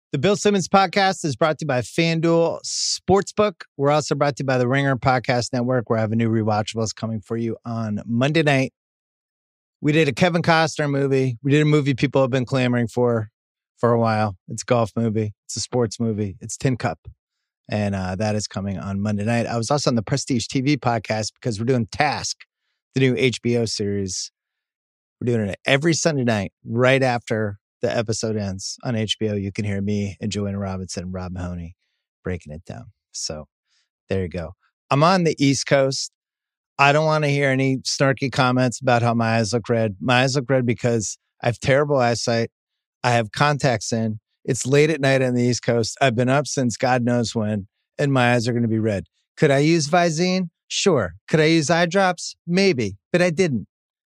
The Bill Simmons Podcast is brought to you by FanDuel Sportsbook. We're also brought to you by the Ringer Podcast Network, where I have a new rewatchables coming for you on Monday night. We did a Kevin Costner movie. We did a movie people have been clamoring for a while. It's a golf movie. It's a sports movie. It's Tin Cup. And that is coming on Monday night. I was also on the Prestige TV podcast because we're doing Task, the new HBO series. We're doing it every Sunday night right after the episode ends on HBO. You can hear me and Joanna Robinson and Rob Mahoney breaking it down. So there you go. I'm on the East Coast. I don't want to hear any snarky comments about how my eyes look red. My eyes look red because I have terrible eyesight. I have contacts in. It's late at night on the East Coast. I've been up since God knows when, and my eyes are going to be red. Could I use Visine? Sure. Could I use eye drops? Maybe, but I didn't.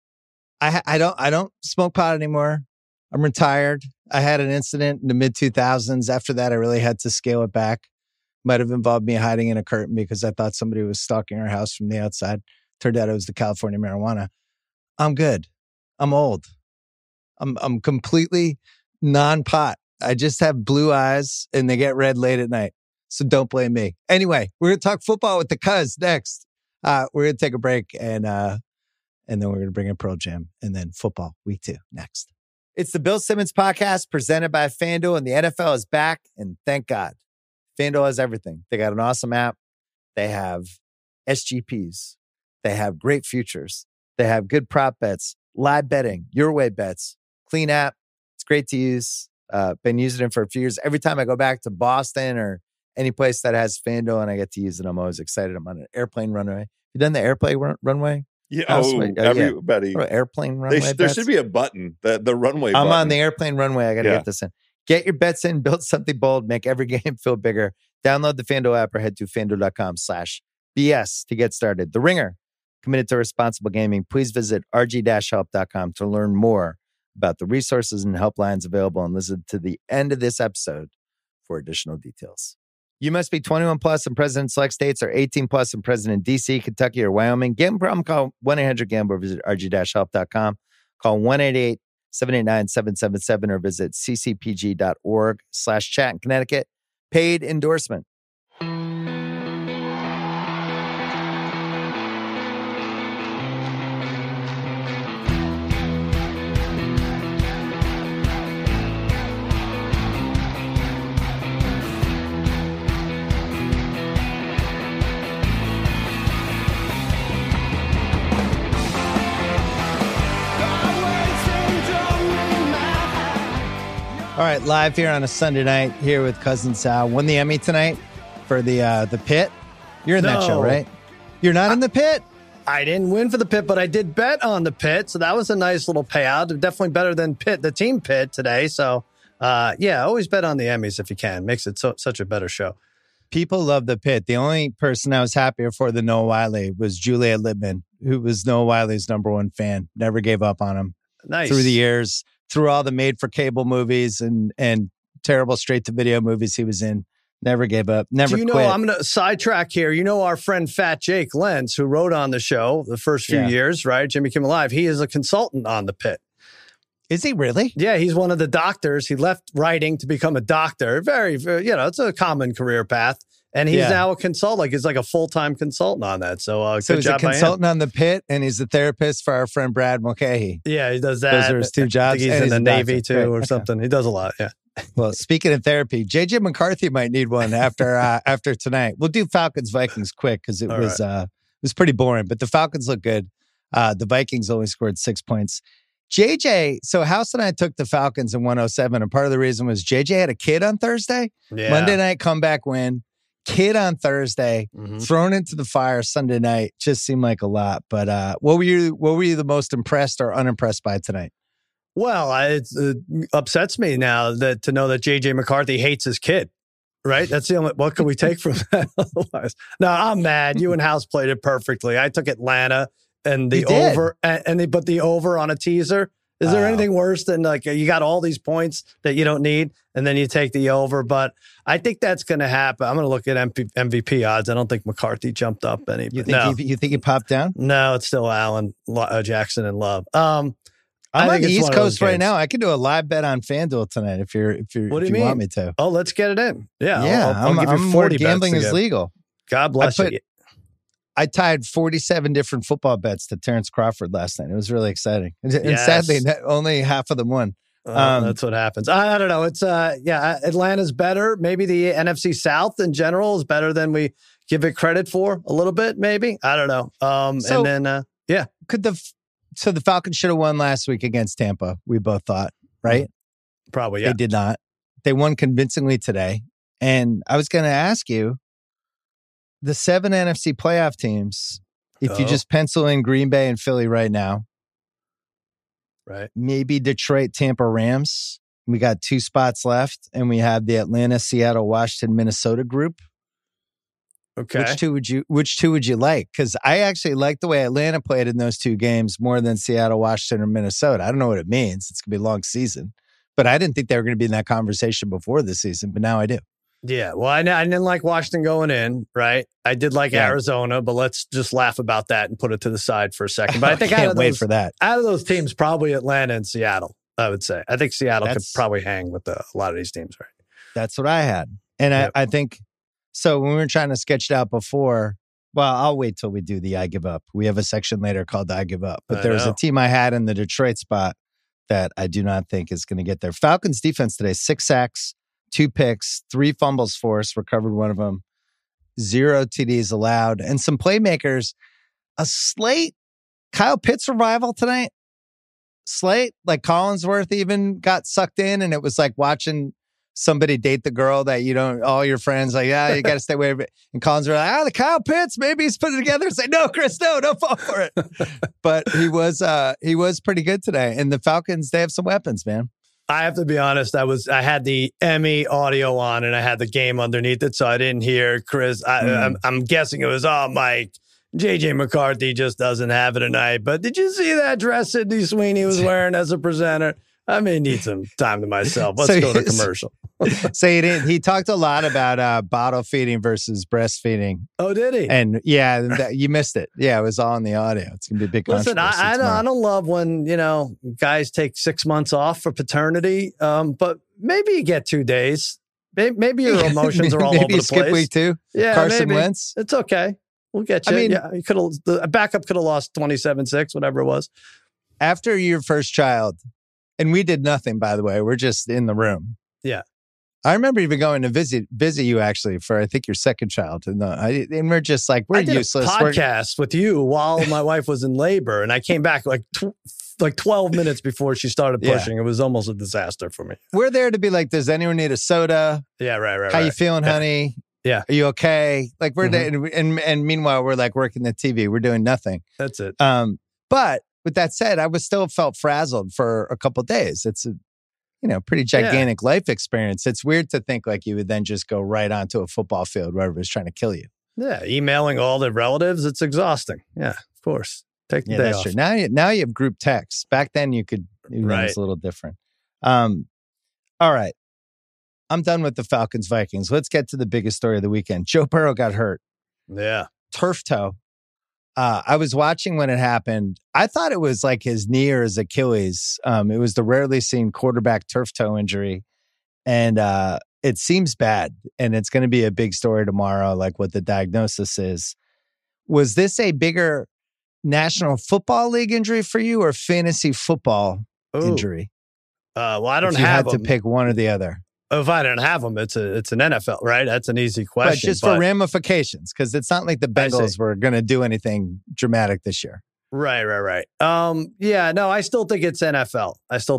I don't smoke pot anymore. I'm retired. I had an incident in the mid 2000s. After that, I really had to scale it back. Might have involved me hiding in a curtain because I thought somebody was stalking our house from the outside. Turned out it was the California marijuana. I'm good. I'm old. I'm completely non-pot. I just have blue eyes and they get red late at night. So don't blame me. Anyway, we're going to talk football with the Cuz next. We're going to take a break and then we're going to bring in Pearl Jam and then football week 2 next. It's the Bill Simmons Podcast presented by FanDuel, and the NFL is back, and thank God. FanDuel has everything. They got an awesome app. They have SGPs. They have great futures. They have good prop bets, live betting, your way bets, clean app. It's great to use. Been using it for a few years. Every time I go back to Boston or any place that has FanDuel and I get to use it, I'm always excited. I'm on an airplane runway. You done the airplane runway? Yeah, everybody. Yeah. Airplane runway. There should be a button, the runway I'm button. on the airplane runway. I got to get this in. Get your bets in, build something bold, make every game feel bigger. Download the FanDuel app or head to FanDuel.com/BS to get started. The Ringer, committed to responsible gaming. Please visit rg-help.com to learn more about the resources and helplines available and listen to the end of this episode for additional details. You must be 21 plus and present in select states or 18 plus and present in D.C., Kentucky, or Wyoming. Gambling problem? Call 1-800-GAMBLER. Visit rg-help.com. Call 1-888-789-777 or visit ccpg.org/chat in Connecticut. Paid endorsement. All right, live here on a Sunday night here with Cousin Sal. Won the Emmy tonight for the Pit. You're in that show, right? You're not in the Pit? I didn't win for the Pit, but I did bet on the Pit, so that was a nice little payout. Definitely better than Pit, the team Pit today. So, yeah, always bet on the Emmys if you can. Makes it such a better show. People love the Pit. The only person I was happier for than Noah Wyle was Juliet Littman, who was Noah Wyle's #1 fan. Never gave up on him through the years. Through all the made-for-cable movies and terrible straight-to-video movies he was in. Never gave up. Never quit. I'm going to sidetrack here. You know our friend Fat Jake Lentz, who wrote on the show the first few years, right? Jimmy Kimmel Live. He is a consultant on the Pit. Is he really? Yeah, he's one of the doctors. He left writing to become a doctor. Very, it's a common career path. And he's now a consultant. He's like a full-time consultant on that. So he's a consultant on the Pit, and he's a therapist for our friend Brad Mulcahy. Yeah, he does that. Those are his two jobs. I think he's in the Navy too, or something. He does a lot. Yeah. Well, speaking of therapy, JJ McCarthy might need one after tonight. We'll do Falcons Vikings quick because it was pretty boring, but the Falcons look good. The Vikings only scored 6 points. JJ, so House and I took the Falcons in 107, and part of the reason was JJ had a kid on Thursday. Yeah. Monday night comeback win. Kid on Thursday, thrown into the fire Sunday night. Just seemed like a lot. But what were you the most impressed or unimpressed by tonight? Well, it upsets me now to know that JJ McCarthy hates his kid. Right? That's the only. What can we take from that? Otherwise, no, I'm mad. You and House played it perfectly. I took Atlanta and the over, and they put the over on a teaser. Is there anything worse than you got all these points that you don't need and then you take the over? But I think that's going to happen. I'm going to look at MVP odds. I don't think McCarthy jumped up any. You think he popped down? No, it's still Allen, Jackson, and Love. I'm on the East Coast right now. I can do a live bet on FanDuel tonight if you want me to. Oh, let's get it in. Yeah. I'll give you 40 gambling is legal. God bless you. I tied 47 different football bets to Terrence Crawford last night. It was really exciting. And sadly, only half of them won. That's what happens. I don't know. It's Atlanta's better. Maybe the NFC South in general is better than we give it credit for a little bit, maybe. I don't know. So the Falcons should have won last week against Tampa, we both thought, right? Probably, yeah. They did not. They won convincingly today. And I was going to ask you, the 7 NFC playoff teams, if you just pencil in Green Bay and Philly right now, right? Maybe Detroit, Tampa, Rams. We got 2 spots left, and we have the Atlanta, Seattle, Washington, Minnesota group. Okay. Which two would you like? Because I actually like the way Atlanta played in those 2 games more than Seattle, Washington, or Minnesota. I don't know what it means. It's going to be a long season. But I didn't think they were going to be in that conversation before this season, but now I do. Yeah, well, I didn't like Washington going in, right? I did like Arizona, but let's just laugh about that and put it to the side for a second. But I think can't wait for that. Out of those teams, probably Atlanta and Seattle, I would say. I think Seattle could probably hang with a lot of these teams, right? That's what I had. And I think, so when we were trying to sketch it out before, well, I'll wait till we do the I Give Up. We have a section later called I Give Up. But there was a team I had in the Detroit spot that I do not think is going to get there. Falcons defense today, 6 sacks. 2 picks, 3 fumbles forced, recovered one of them, 0 TDs allowed, and some playmakers. A slate Kyle Pitts revival tonight. Slate, like Collinsworth even got sucked in, and it was like watching somebody date the girl that you don't, all your friends like, you got to stay away from it. And Collinsworth like, the Kyle Pitts, maybe he's put it together. It's like, no, Chris, no, don't fall for it. But he was pretty good today. And the Falcons, they have some weapons, man. I have to be honest. I had the Emmy audio on and I had the game underneath it, so I didn't hear Chris. I'm guessing it was, Mike, JJ McCarthy just doesn't have it tonight. But did you see that dress Sydney Sweeney was wearing as a presenter? I may need some time to myself. Let's go to commercial. So he talked a lot about bottle feeding versus breastfeeding. Oh, did he? And you missed it. Yeah, it was all in the audio. It's gonna be a big controversy. Listen, I don't love when guys take 6 months off for paternity. But maybe you get 2 days. Maybe your emotions are all over the place. Skip week 2. Yeah, Carson Wentz. It's okay. We'll get you. I mean, you could have the backup could have lost 27-6, whatever it was. After your first child. And we did nothing, by the way. We're just in the room. Yeah. I remember even going to visit you actually for, I think, your second child. And we're just like, we're useless. I did a podcast with you while my wife was in labor. And I came back like 12 minutes before she started pushing. Yeah. It was almost a disaster for me. We're there to be like, does anyone need a soda? Yeah, right. How you feeling, honey? Yeah. Are you okay? Like we're there, and meanwhile, we're like working the TV. We're doing nothing. That's it. But with that said, I still felt frazzled for a couple of days. It's a pretty gigantic life experience. It's weird to think like you would then just go right onto a football field where everybody's trying to kill you. Yeah, emailing all the relatives, it's exhausting. Yeah, of course. Take the day off. True. Now you have group texts. Back then you could, it's a little different. All right. I'm done with the Falcons Vikings. Let's get to the biggest story of the weekend. Joe Burrow got hurt. Yeah. Turf toe. I was watching when it happened. I thought it was like his knee or his Achilles. It was the rarely seen quarterback turf toe injury. And it seems bad. And it's going to be a big story tomorrow, like what the diagnosis is. Was this a bigger National Football League injury for you or fantasy football injury? Well, I don't if you have had to pick one or the other. If I didn't have them, it's an NFL, right? That's an easy question. But just for ramifications, because it's not like the Bengals were going to do anything dramatic this year. Right. Yeah, no, I still think it's NFL.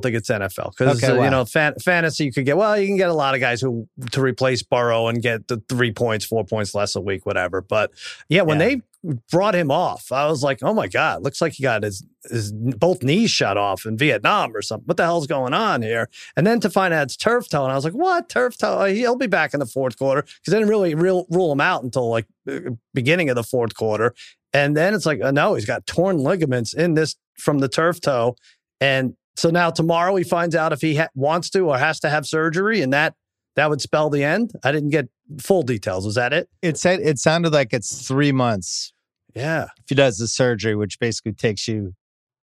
Because, fantasy, you can get a lot of guys to replace Burrow and get the 3 points, 4 points less a week, whatever. But when they brought him off, I was like, oh my God, looks like he got his both knees shut off in Vietnam or something. What the hell's going on here? And then to find out it's turf toe. And I was like, what? Turf toe? He'll be back in the fourth quarter. Because they didn't really rule him out until like beginning of the fourth quarter. And then it's like, no, he's got torn ligaments in this from the turf toe. And so now tomorrow he finds out if he wants to or has to have surgery, and that would spell the end. I didn't get full details. Was that it? It sounded like it's 3 months. Yeah. If he does the surgery, which basically takes you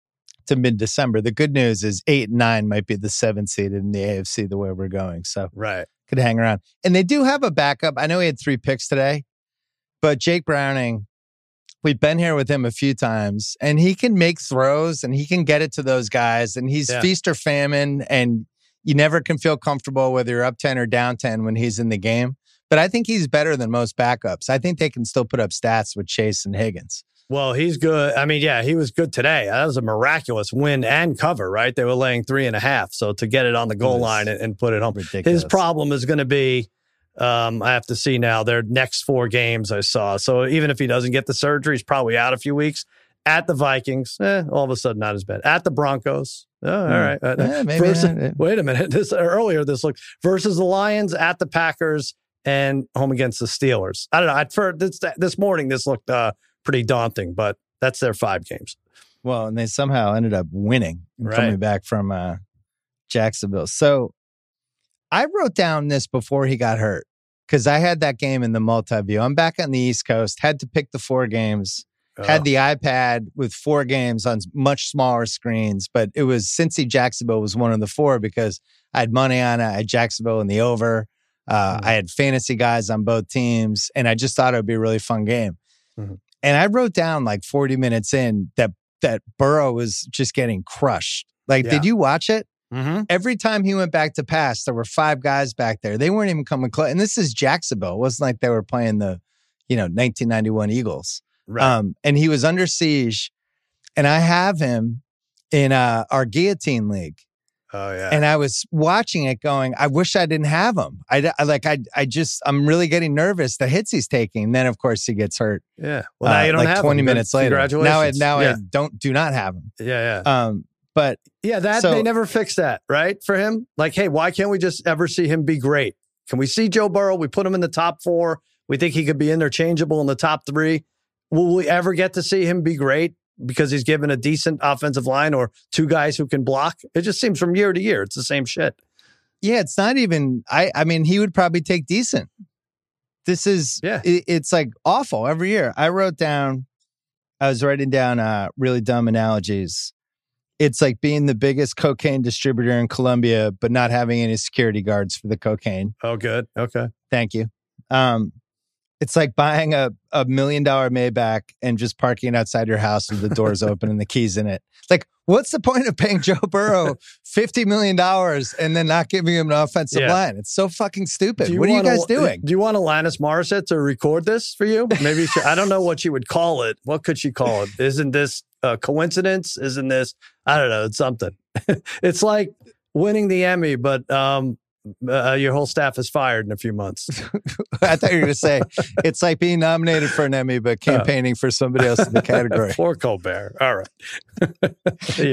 to mid-December. The good news is 8 and 9 might be the 7th seed in the AFC the way we're going. So could hang around. And they do have a backup. I know he had 3 picks today, but Jake Browning, we've been here with him a few times, and he can make throws and he can get it to those guys, and he's feast or famine, and you never can feel comfortable whether you're up 10 or down 10 when he's in the game. But I think he's better than most backups. I think they can still put up stats with Chase and Higgins. Well, he's good. I mean, he was good today. That was a miraculous win and cover, right? They were laying 3.5. So to get it on the goal line and put it home. Ridiculous. His problem is going to be, I have to see now, their next 4 games I saw. So even if he doesn't get the surgery, he's probably out a few weeks. At the Vikings, all of a sudden not as bad. At the Broncos, all right. Wait a minute. Earlier this looked versus the Lions, at the Packers, and home against the Steelers. I don't know. At first, this morning, this looked pretty daunting, but that's their 5 games. Well, and they somehow ended up winning and coming back from Jacksonville. So I wrote down this before he got hurt because I had that game in the multi-view. I'm back on the East Coast, had to pick the 4 games, had the iPad with 4 games on much smaller screens, but it was Cincy Jacksonville was one of the 4 because I had money on it. I had Jacksonville in the over. I had fantasy guys on both teams, and I just thought it would be a really fun game. Mm-hmm. And I wrote down like 40 minutes in that Burrow was just getting crushed. Did you watch it? Mm-hmm. Every time he went back to pass, there were 5 guys back there. They weren't even coming close. And this is Jacksonville. It wasn't like they were playing the, 1991 Eagles. Right. And he was under siege. And I have him in our guillotine league. Oh yeah. And I was watching it going, I wish I didn't have him. I'm really getting nervous the hits he's taking. Then of course he gets hurt. Yeah. Well, now you don't have 20 him. minutes later. Congratulations. Now I do not have him. Yeah. But they never fixed that, right? For him. Like, hey, why can't we just ever see him be great? Can we see Joe Burrow? We put him in the top 4. We think he could be interchangeable in the top 3. Will we ever get to see him be great? Because he's given a decent offensive line or 2 guys who can block. It just seems from year to year, it's the same shit. Yeah, it's not even, I mean, he would probably take decent. This is, it's like awful every year. I was writing down really dumb analogies. It's like being the biggest cocaine distributor in Colombia, but not having any security guards for the cocaine. Oh, good. Okay. Thank you. It's like buying a $1 million Maybach and just parking it outside your house with the doors open and the keys in it. Like, what's the point of paying Joe Burrow $50 million and then not giving him an offensive line? It's so fucking stupid. What are you guys doing? Do you want Alanis Morissette to record this for you? Maybe I don't know what she would call it. What could she call it? Isn't this a coincidence? Isn't this, I don't know, it's something. It's like winning the Emmy, but your whole staff is fired in a few months. I thought you were going to say it's like being nominated for an Emmy, but campaigning for somebody else in the category. Poor Colbert. All right. There you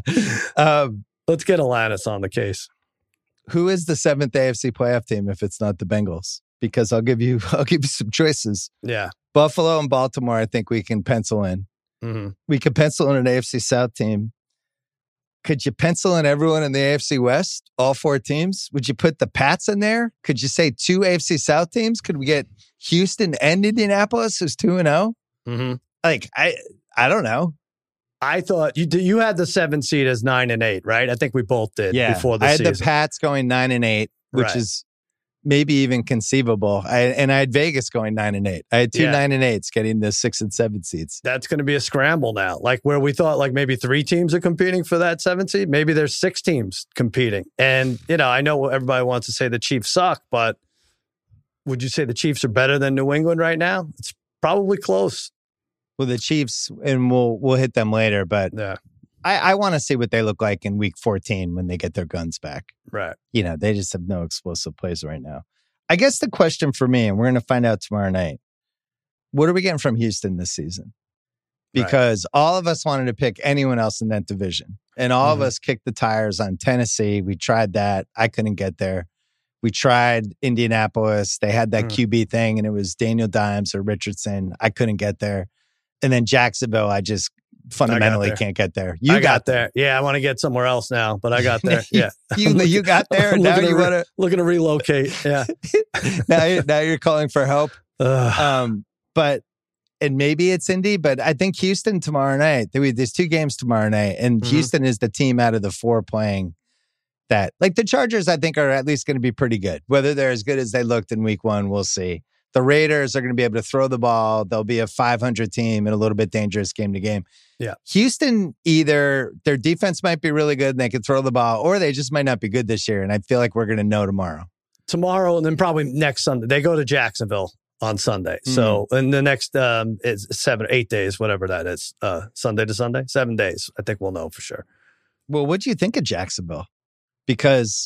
go. Let's get Alanis on the case. Who is the 7th AFC playoff team if it's not the Bengals? Because I'll give you some choices. Yeah. Buffalo and Baltimore, I think we can pencil in. Mm-hmm. We could pencil in an AFC South team. Could you pencil in everyone in the AFC West? All 4 teams? Would you put the Pats in there? Could you say 2 AFC South teams? Could we get Houston and Indianapolis who's 2-0? Mm-hmm. Like, I don't know. I thought you had the 7th seed as 9 and 8, right? I think we both did before the season. I had the Pats going 9 and 8, which is maybe even conceivable. I had Vegas going 9 and 8. I had 2 9 and 8s getting the 6 and 7 seeds. That's going to be a scramble now. Like where we thought like maybe 3 teams are competing for that 7th seed. Maybe there's 6 teams competing. And, I know everybody wants to say the Chiefs suck, but would you say the Chiefs are better than New England right now? It's probably close. Well, the Chiefs, and we'll hit them later, but I want to see what they look like in week 14 when they get their guns back. Right. They just have no explosive plays right now. I guess the question for me, and we're going to find out tomorrow night, what are we getting from Houston this season? Because all of us wanted to pick anyone else in that division. And all of us kicked the tires on Tennessee. We tried that. I couldn't get there. We tried Indianapolis. They had that QB thing, and it was Daniel Dimes or Richardson. I couldn't get there. And then Jacksonville, I just fundamentally can't get there. You got there. Yeah, I want to get somewhere else now, but I got there. Yeah, you got there. Now you want to looking to relocate. Yeah. now you're calling for help. But maybe it's Indy, but I think Houston tomorrow night. There's 2 games tomorrow night, and Houston is the team out of the 4 playing that. Like the Chargers, I think are at least going to be pretty good. Whether they're as good as they looked in week 1, we'll see. The Raiders are going to be able to throw the ball. They'll be a 500 team and a little bit dangerous game to game. Yeah. Houston, either their defense might be really good and they can throw the ball, or they just might not be good this year. And I feel like we're going to know tomorrow. Tomorrow, and then probably next Sunday. They go to Jacksonville on Sunday. So in the next is 7 or 8 days, whatever that is. Sunday to Sunday, 7 days. I think we'll know for sure. Well, what do you think of Jacksonville? Because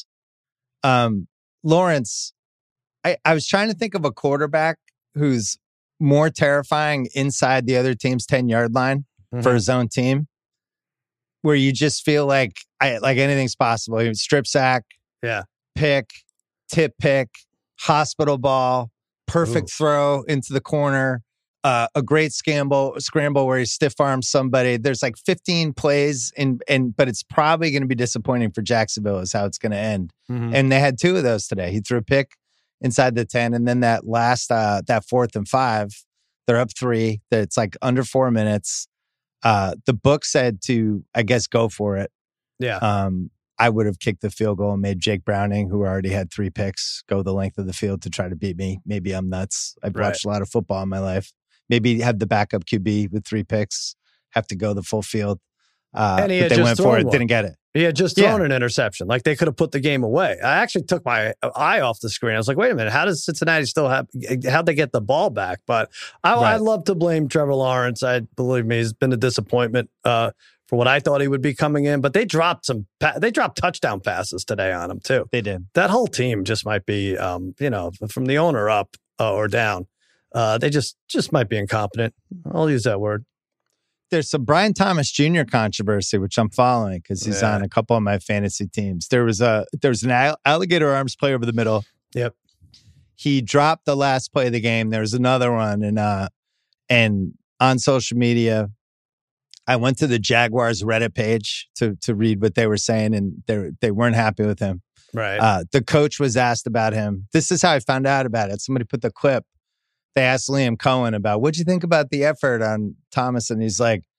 Lawrence, I was trying to think of a quarterback who's more terrifying inside the other team's 10-yard line for his own team, where you just feel like anything's possible. He would strip sack, pick, tip pick, hospital ball, perfect throw into the corner, a great scramble where he stiff arms somebody. There's like 15 plays, but it's probably going to be disappointing for Jacksonville is how it's going to end. And they had 2 of those today. He threw a pick inside the 10, and then that last that 4th and 5, they're up 3. It's like under 4 minutes. The book said to, I guess, go for it. Yeah. I would have kicked the field goal and made Jake Browning, who already had 3 picks, go the length of the field to try to beat me. Maybe I'm nuts. I've watched a lot of football in my life. Maybe have the backup QB with 3 picks, have to go the full field. And he but had they went for it, one. didn't get it. He had just thrown an interception. Like they could have put the game away. I actually took my eye off the screen. I was like, wait a minute, how does Cincinnati still how'd they get the ball back? But I love to blame Trevor Lawrence. Believe me, he's been a disappointment for what I thought he would be coming in. But they dropped touchdown passes today on him too. They did. That whole team just might be, from the owner up or down. They just might be incompetent. I'll use that word. There's some Brian Thomas Jr. controversy, which I'm following because he's on a couple of my fantasy teams. There was an alligator arms play over the middle. Yep. He dropped the last play of the game. There was another one, and on social media, I went to the Jaguars Reddit page to read what they were saying, and they weren't happy with him. Right. The coach was asked about him. This is how I found out about it. Somebody put the clip. They asked Liam Cohen about, what'd you think about the effort on Thomas? And he's like,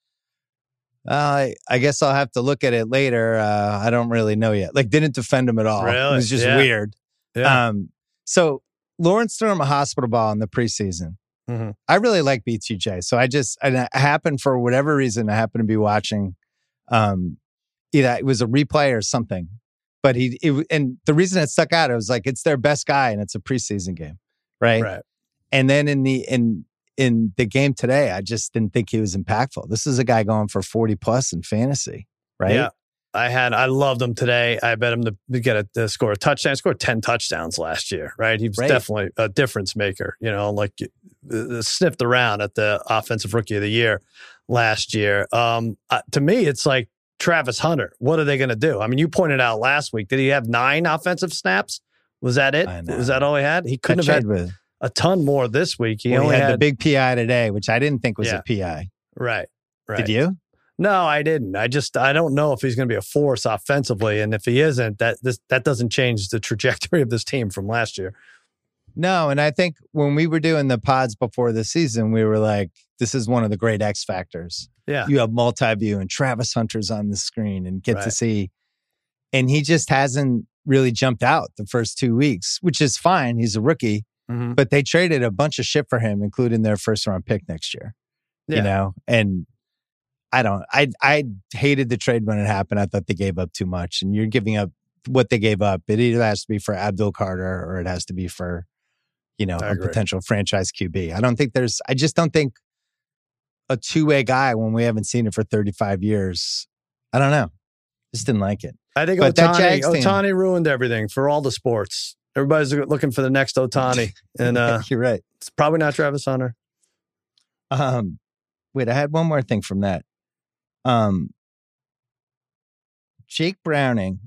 I guess I'll have to look at it later. I don't really know yet. Like, didn't defend him at all. Really? It was just weird. Yeah. So Lawrence threw him a hospital ball in the preseason. I really like BTJ. So I happened for whatever reason, I happened to be watching, either it was a replay or something. But and the reason it stuck out, it was like, it's their best guy and it's a preseason game. Right. And then in the game today, I just didn't think he was impactful. This is a guy going for 40 plus in fantasy, right? Yeah. I loved him today. I bet him to score a touchdown. He scored 10 touchdowns last year, right? He was definitely a difference maker, sniffed around at the offensive rookie of the year last year. To me, it's like Travis Hunter. What are they going to do? I mean, you pointed out last week, did he have 9 offensive snaps? Was that it? Was that all he had? He couldn't have had a ton more this week. He only had the big PI today, which I didn't think was a PI. Right. Did you? No, I didn't. I don't know if he's going to be a force offensively. And if he isn't, that doesn't change the trajectory of this team from last year. No, and I think when we were doing the pods before the season, we were like, this is one of the great X factors. Yeah. You have multi-view and Travis Hunter's on the screen and get to see. And he just hasn't really jumped out the first 2 weeks, which is fine. He's a rookie. But they traded a bunch of shit for him, including their first round pick next year. And I hated the trade when it happened. I thought they gave up too much, and you're giving up what they gave up. It either has to be for Abdul Carter or it has to be for, a potential franchise QB. I just don't think a two-way guy when we haven't seen it for 35 years. I don't know. Just didn't like it. I think Ohtani ruined everything for all the sports. Everybody's looking for the next Ohtani. And you're right. It's probably not Travis Hunter. Wait, I had one more thing from that. Jake Browning.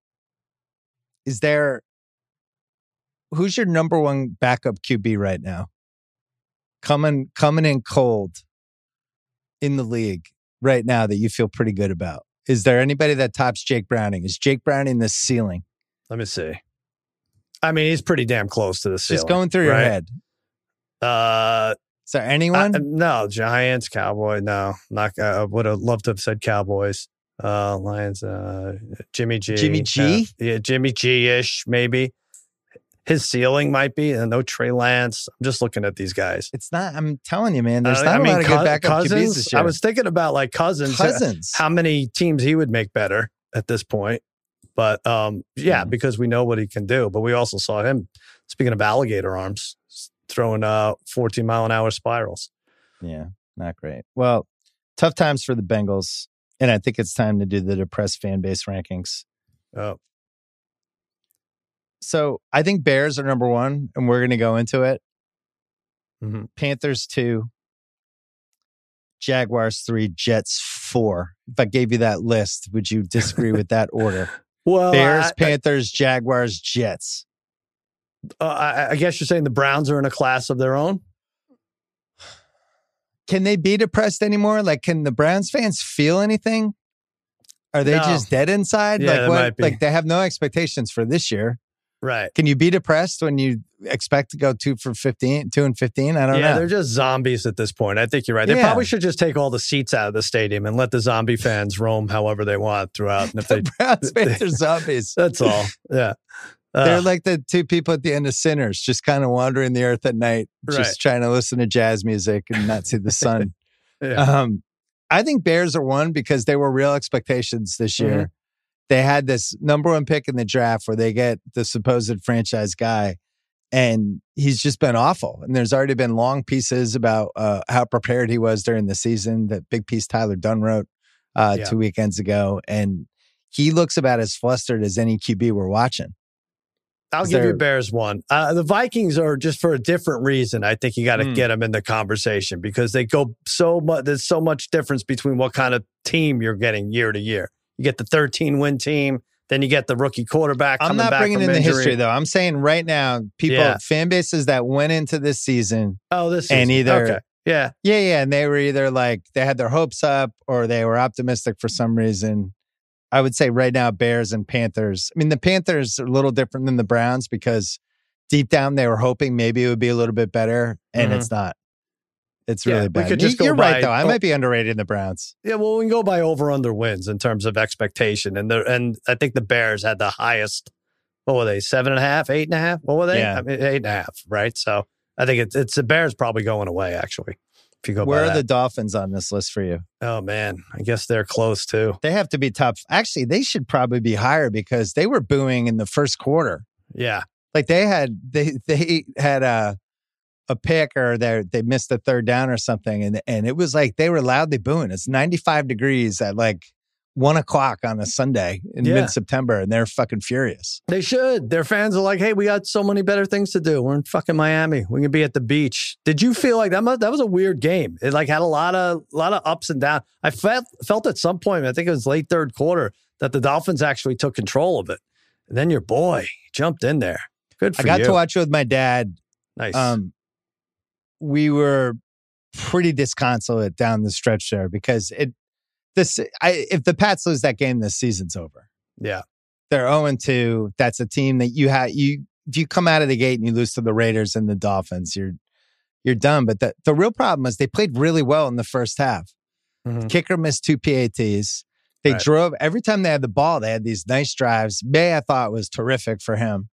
Who's your number one backup QB right now? Coming in cold in the league right now that you feel pretty good about. Is there anybody that tops Jake Browning? Is Jake Browning the ceiling? Let me see. I mean, he's pretty damn close to the ceiling. Just going through your head. Is there anyone? No, Giants, Cowboys. No, not. I would have loved to have said Cowboys. Lions. Jimmy G. Jimmy G. Yeah, Jimmy G-ish maybe. His ceiling might be, and no Trey Lance. I'm just looking at these guys. It's not. I'm telling you, man. There's not a lot of good backup QBs this year. I was thinking about like Cousins. How many teams he would make better at this point? But because we know what he can do. But we also saw him. Speaking of alligator arms, throwing 14-mile-an-hour spirals. Yeah, not great. Well, tough times for the Bengals, and I think it's time to do the depressed fan base rankings. Oh. So I think Bears are number 1, and we're going to go into it. Mm-hmm. Panthers 2, Jaguars 3, Jets 4. If I gave you that list, would you disagree with that order? Well, Bears, Panthers, Jaguars, Jets. I guess you're saying the Browns are in a class of their own? Can they be depressed anymore? Like, can the Browns fans feel anything? Are they just dead inside? Yeah, like what? Like they have no expectations for this year. Right. Can you be depressed when you expect to go 2 and 15? I don't know. Yeah, they're just zombies at this point. I think you're right. They probably should just take all the seats out of the stadium and let the zombie fans roam however they want throughout. And if the Browns fans are zombies. That's all. Yeah. They're like the 2 people at the end of Sinners, just kind of wandering the earth at night, just trying to listen to jazz music and not see the sun. I think Bears are 1 because they were real expectations this year. Mm-hmm. They had this number 1 pick in the draft where they get the supposed franchise guy, and he's just been awful. And there's already been long pieces about how prepared he was during the season. That big piece Tyler Dunn wrote 2 weekends ago, and he looks about as flustered as any QB we're watching. I'll give you Bears 1. The Vikings are just for a different reason. I think you got to get them in the conversation because they go so much. There's so much difference between what kind of team you're getting year to year. You get the 13-win team, then you get the rookie quarterback coming back from injury. I'm not bringing in the history, though. I'm saying right now, fan bases that went into this season. And either, and they were either like, they had their hopes up or they were optimistic for some reason. I would say right now, Bears and Panthers. I mean, the Panthers are a little different than the Browns because deep down they were hoping maybe it would be a little bit better, and it's not. It's really bad. We could just You're right, though. I might be underrated in the Browns. Yeah, well, we can go by over-under wins in terms of expectation. And I think the Bears had the highest, what were they, 7.5, 8.5? What were they? Yeah. I mean, 8.5, right? So I think it's the Bears probably going away, actually, if you go Where by are the Dolphins on this list for you? Oh, man. I guess they're close, too. They have to be top. Actually, they should probably be higher because they were booing in the first quarter. Yeah. Like they had a pick or they missed a third down or something. And it was like they were loudly booing. It's 95 degrees at like 1:00 on a Sunday in mid-September, and they're fucking furious. They should. Their fans are like, hey, we got so many better things to do. We're in fucking Miami. We can be at the beach. Did you feel like that was a weird game? It like had a lot of ups and downs. I felt at some point, I think it was late third quarter, that the Dolphins actually took control of it. And then your boy jumped in there. Good for you. I got to watch it with my dad. Nice. We were pretty disconsolate down the stretch there because if the Pats lose that game, this season's over. Yeah. They're 0-2. That's a team that if you come out of the gate and you lose to the Raiders and the Dolphins, you're done. But the real problem is they played really well in the first half. Mm-hmm. Kicker missed 2 PATs. They drove every time they had the ball. They had these nice drives. May, I thought, was terrific for him.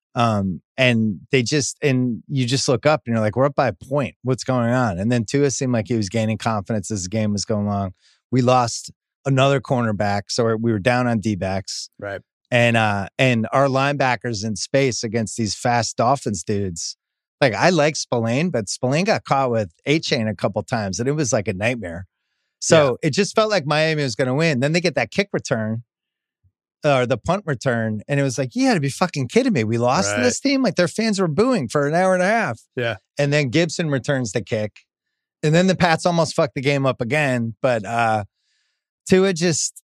And you just look up and you're like, we're up by a point. What's going on? And then Tua seemed like he was gaining confidence as the game was going along. We lost another cornerback, so we were down on D-backs. Right. And our linebackers in space against these fast Dolphins dudes. Like, I like Spillane, but Spillane got caught with A-chain a couple times, and it was like a nightmare. So it just felt like Miami was going to win. Then they get that kick return, or the punt return, and it was like, you had to be fucking kidding me. We lost to this team? Like, their fans were booing for an hour and a half. Yeah. And then Gibson returns the kick. And then the Pats almost fucked the game up again. But Tua just,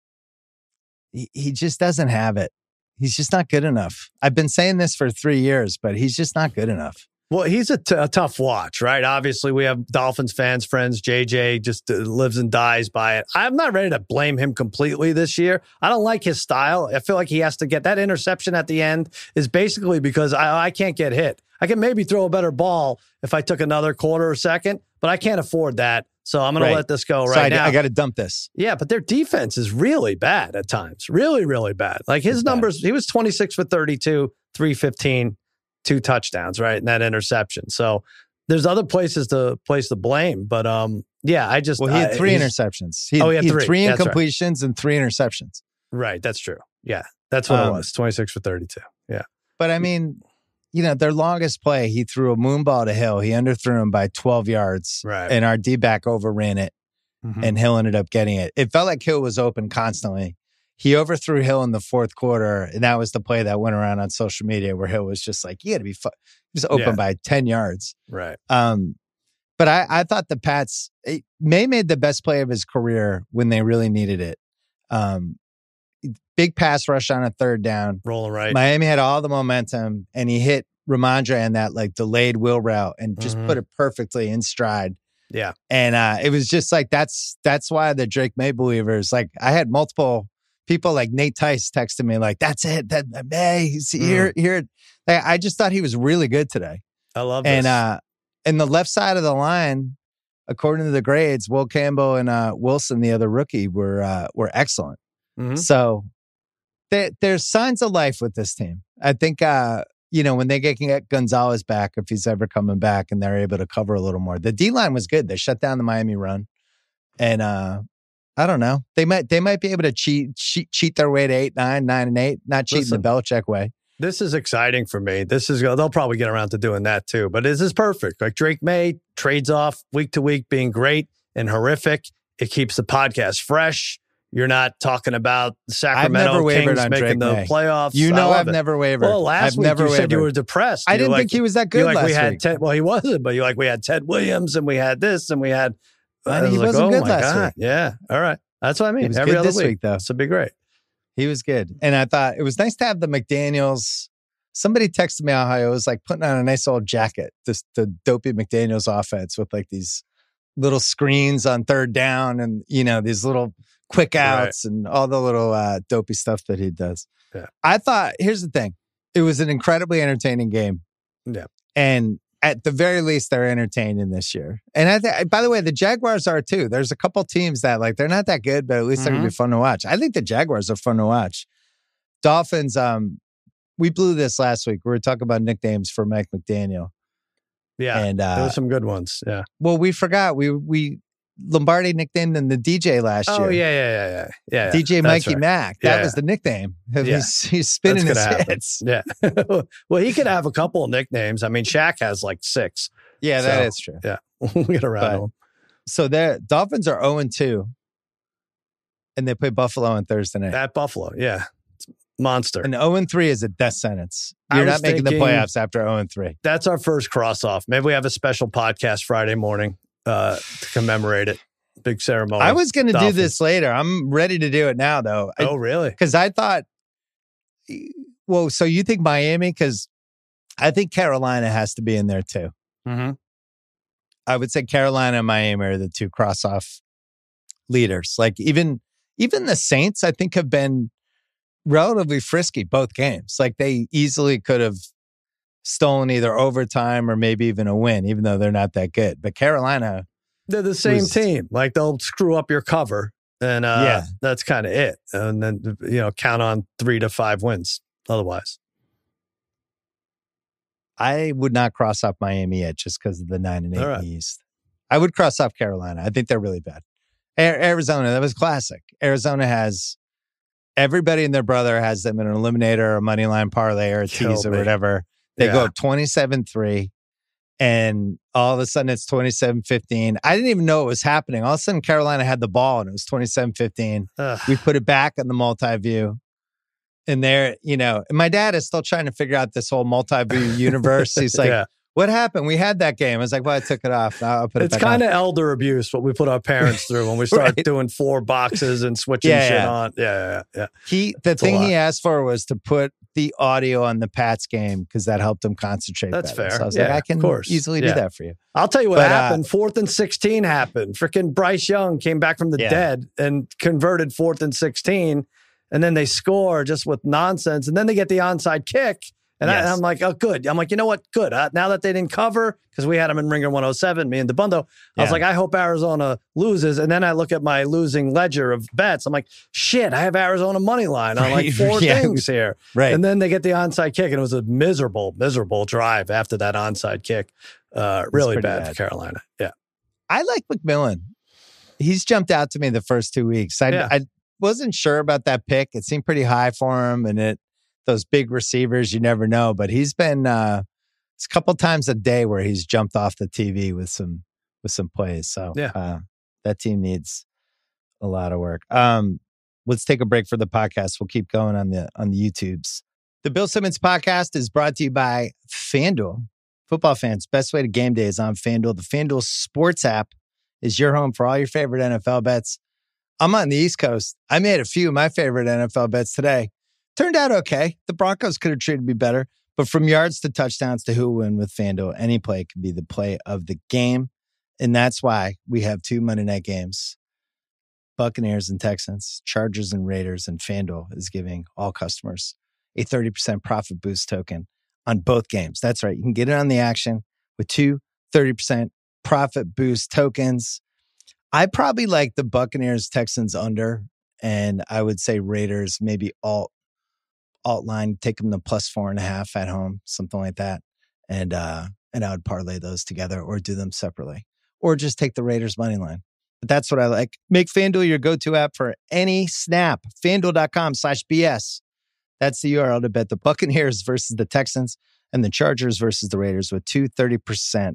he just doesn't have it. He's just not good enough. I've been saying this for 3 years, but he's just not good enough. Well, he's a tough watch, right? Obviously, we have Dolphins fans, friends. JJ just lives and dies by it. I'm not ready to blame him completely this year. I don't like his style. I feel like he has to get that interception at the end is basically because I can't get hit. I can maybe throw a better ball if I took another quarter or second, but I can't afford that. So I'm going to let this go now. I got to dump this. Yeah, but their defense is really bad at times. Really, really bad. Like his numbers, he was 26 for 32, 315, 2 touchdowns, right? And that interception. So there's other places to place the blame. But he had 3 interceptions. He had 3 incompletions and 3 interceptions. Right. That's true. Yeah. That's what it was. 26 for 32. Yeah. But I mean, their longest play, he threw a moon ball to Hill. He underthrew him by 12 yards. Right. And our D-back overran it. Mm-hmm. And Hill ended up getting it. It felt like Hill was open constantly. He overthrew Hill in the fourth quarter. And that was the play that went around on social media where Hill was just like, you got to be he was open by 10 yards. Right. But I thought the Pats, May made the best play of his career when they really needed it. Big pass rush on a third down. Rolling right. Miami had all the momentum, and he hit Ramondre on that like delayed wheel route and just put it perfectly in stride. Yeah. And it was just like, that's why the Drake May believers, like I had multiple people like Nate Tice texting me like, that's it. That May, he's here. Like, I just thought he was really good today. I love this. And the left side of the line, according to the grades, Will Campbell and Wilson, the other rookie, were excellent. Mm-hmm. So there's signs of life with this team. I think, when they get Gonzalez back, if he's ever coming back and they're able to cover a little more. The D-line was good. They shut down the Miami run. And I don't know. They might be able to cheat their way to 8-9, 9-8, not cheating the Belichick way. This is exciting for me. They'll probably get around to doing that too. But this is perfect. Like Drake May trades off week to week being great and horrific. It keeps the podcast fresh. You're not talking about the Sacramento Kings making the playoffs. I've never wavered. Well, last week you said you were depressed. I didn't think he was that good last week. Well, he wasn't, but we had Ted Williams and we had this and we had... he wasn't good last week. Yeah. All right. That's what I mean. He was every good other this week, though. So be great. He was good. And I thought it was nice to have the McDaniels. Somebody texted me how it was like putting on a nice old jacket, the dopey McDaniels offense with like these little screens on third down and, these little quick outs and all the little dopey stuff that he does. Yeah. I thought, here's the thing. It was an incredibly entertaining game. Yeah. And at the very least, they're entertaining this year. And by the way, the Jaguars are too. There's a couple teams that like, they're not that good, but at least they're going to be fun to watch. I think the Jaguars are fun to watch. Dolphins, we blew this last week. We were talking about nicknames for Mike McDaniel. Yeah. And there were some good ones. Yeah. Well, we forgot. We Lombardi nicknamed him the DJ last year. Oh, yeah. DJ Mikey Mac. That was the nickname. He's spinning his hits. Yeah. Well, he could have a couple of nicknames. I mean, Shaq has like 6. Yeah, that is true. Yeah. We'll get around to him. So the Dolphins are 0-2, and they play Buffalo on Thursday night. At Buffalo, yeah. It's monster. And 0-3 is a death sentence. You're not making the playoffs after 0-3. That's our first cross-off. Maybe we have a special podcast Friday morning. To commemorate it. Big ceremony. I was going to do this later. I'm ready to do it now, though. Oh, really? Because I thought, well, so you think Miami? Because I think Carolina has to be in there too. Mm-hmm. I would say Carolina and Miami are the 2 cross-off leaders. Like even the Saints, I think, have been relatively frisky both games. Like they easily could have stolen either overtime or maybe even a win, even though they're not that good. But Carolina, they're the same team. Like they'll screw up your cover, and that's kind of it. And then count on 3 to 5 wins. Otherwise, I would not cross off Miami yet, just because of the 9-8 in the East. I would cross off Carolina. I think they're really bad. Arizona, that was classic. Arizona has everybody and their brother has them in an eliminator, or a money line parlay, or a tease, or whatever. They go up 27-3, and all of a sudden it's 27-15. I didn't even know it was happening. All of a sudden Carolina had the ball, and it was 27-15. We put it back on the multi-view. And there, and my dad is still trying to figure out this whole multi-view universe. He's like, what happened? We had that game. I was like, well, I took it off. I'll put it back on. It's kind of elder abuse, what we put our parents through when we start doing 4 boxes and switching shit on. Yeah. The thing he asked for was to put the audio on the Pats game because that helped him concentrate. That's better. fair. So I was like, I can easily do that for you. I'll tell you what happened. 4th and 16 happened. Freaking Bryce Young came back from the dead and converted 4th and 16. And then they score just with nonsense. And then they get the onside kick. And I'm like, oh, good. I'm like, you know what? Good. Now that they didn't cover, because we had them in Ringer 107, me and DeBundo, I was like, I hope Arizona loses. And then I look at my losing ledger of bets. I'm like, shit, I have Arizona money line on like 4 things here. Right. And then they get the onside kick, and it was a miserable drive after that onside kick. Really bad for Carolina. Yeah. I like McMillan. He's jumped out to me the first 2 weeks. I wasn't sure about that pick. It seemed pretty high for him, and those big receivers, you never know. But he's been it's a couple times a day where he's jumped off the TV with some plays. So that team needs a lot of work. Let's take a break for the podcast. We'll keep going on the YouTubes. The Bill Simmons podcast is brought to you by FanDuel. Football fans, best way to game day is on FanDuel. The FanDuel Sports app is your home for all your favorite NFL bets. I'm on the East Coast. I made a few of my favorite NFL bets today. Turned out okay. The Broncos could have treated me better. But from yards to touchdowns to who will win with FanDuel, any play can be the play of the game. And that's why we have 2 Monday night games. Buccaneers and Texans, Chargers and Raiders, and FanDuel is giving all customers a 30% profit boost token on both games. That's right. You can get in on the action with 2 30% profit boost tokens. I probably like the Buccaneers Texans under, and I would say Raiders maybe alt line, take them to +4.5 at home, something like that. And I would parlay those together or do them separately, or just take the Raiders money line. But that's what I like. Make FanDuel your go-to app for any snap. FanDuel.com/BS. That's the URL to bet the Buccaneers versus the Texans and the Chargers versus the Raiders with 2 30%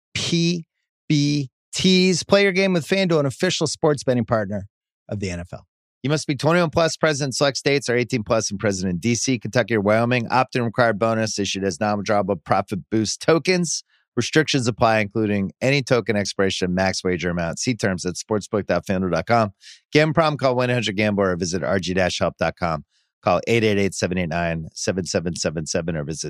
PBTs. Play your game with FanDuel, an official sports betting partner of the NFL. You must be 21 plus, present in select states, or 18 plus and present in D.C., Kentucky, or Wyoming. Opt-in required bonus issued as non-withdrawable profit boost tokens. Restrictions apply, including any token expiration, max wager amount. See terms at sportsbook.fanduel.com. Gambling problem? Call 1-800-GAMBLER or visit rg-help.com. Call 888-789-7777 or visit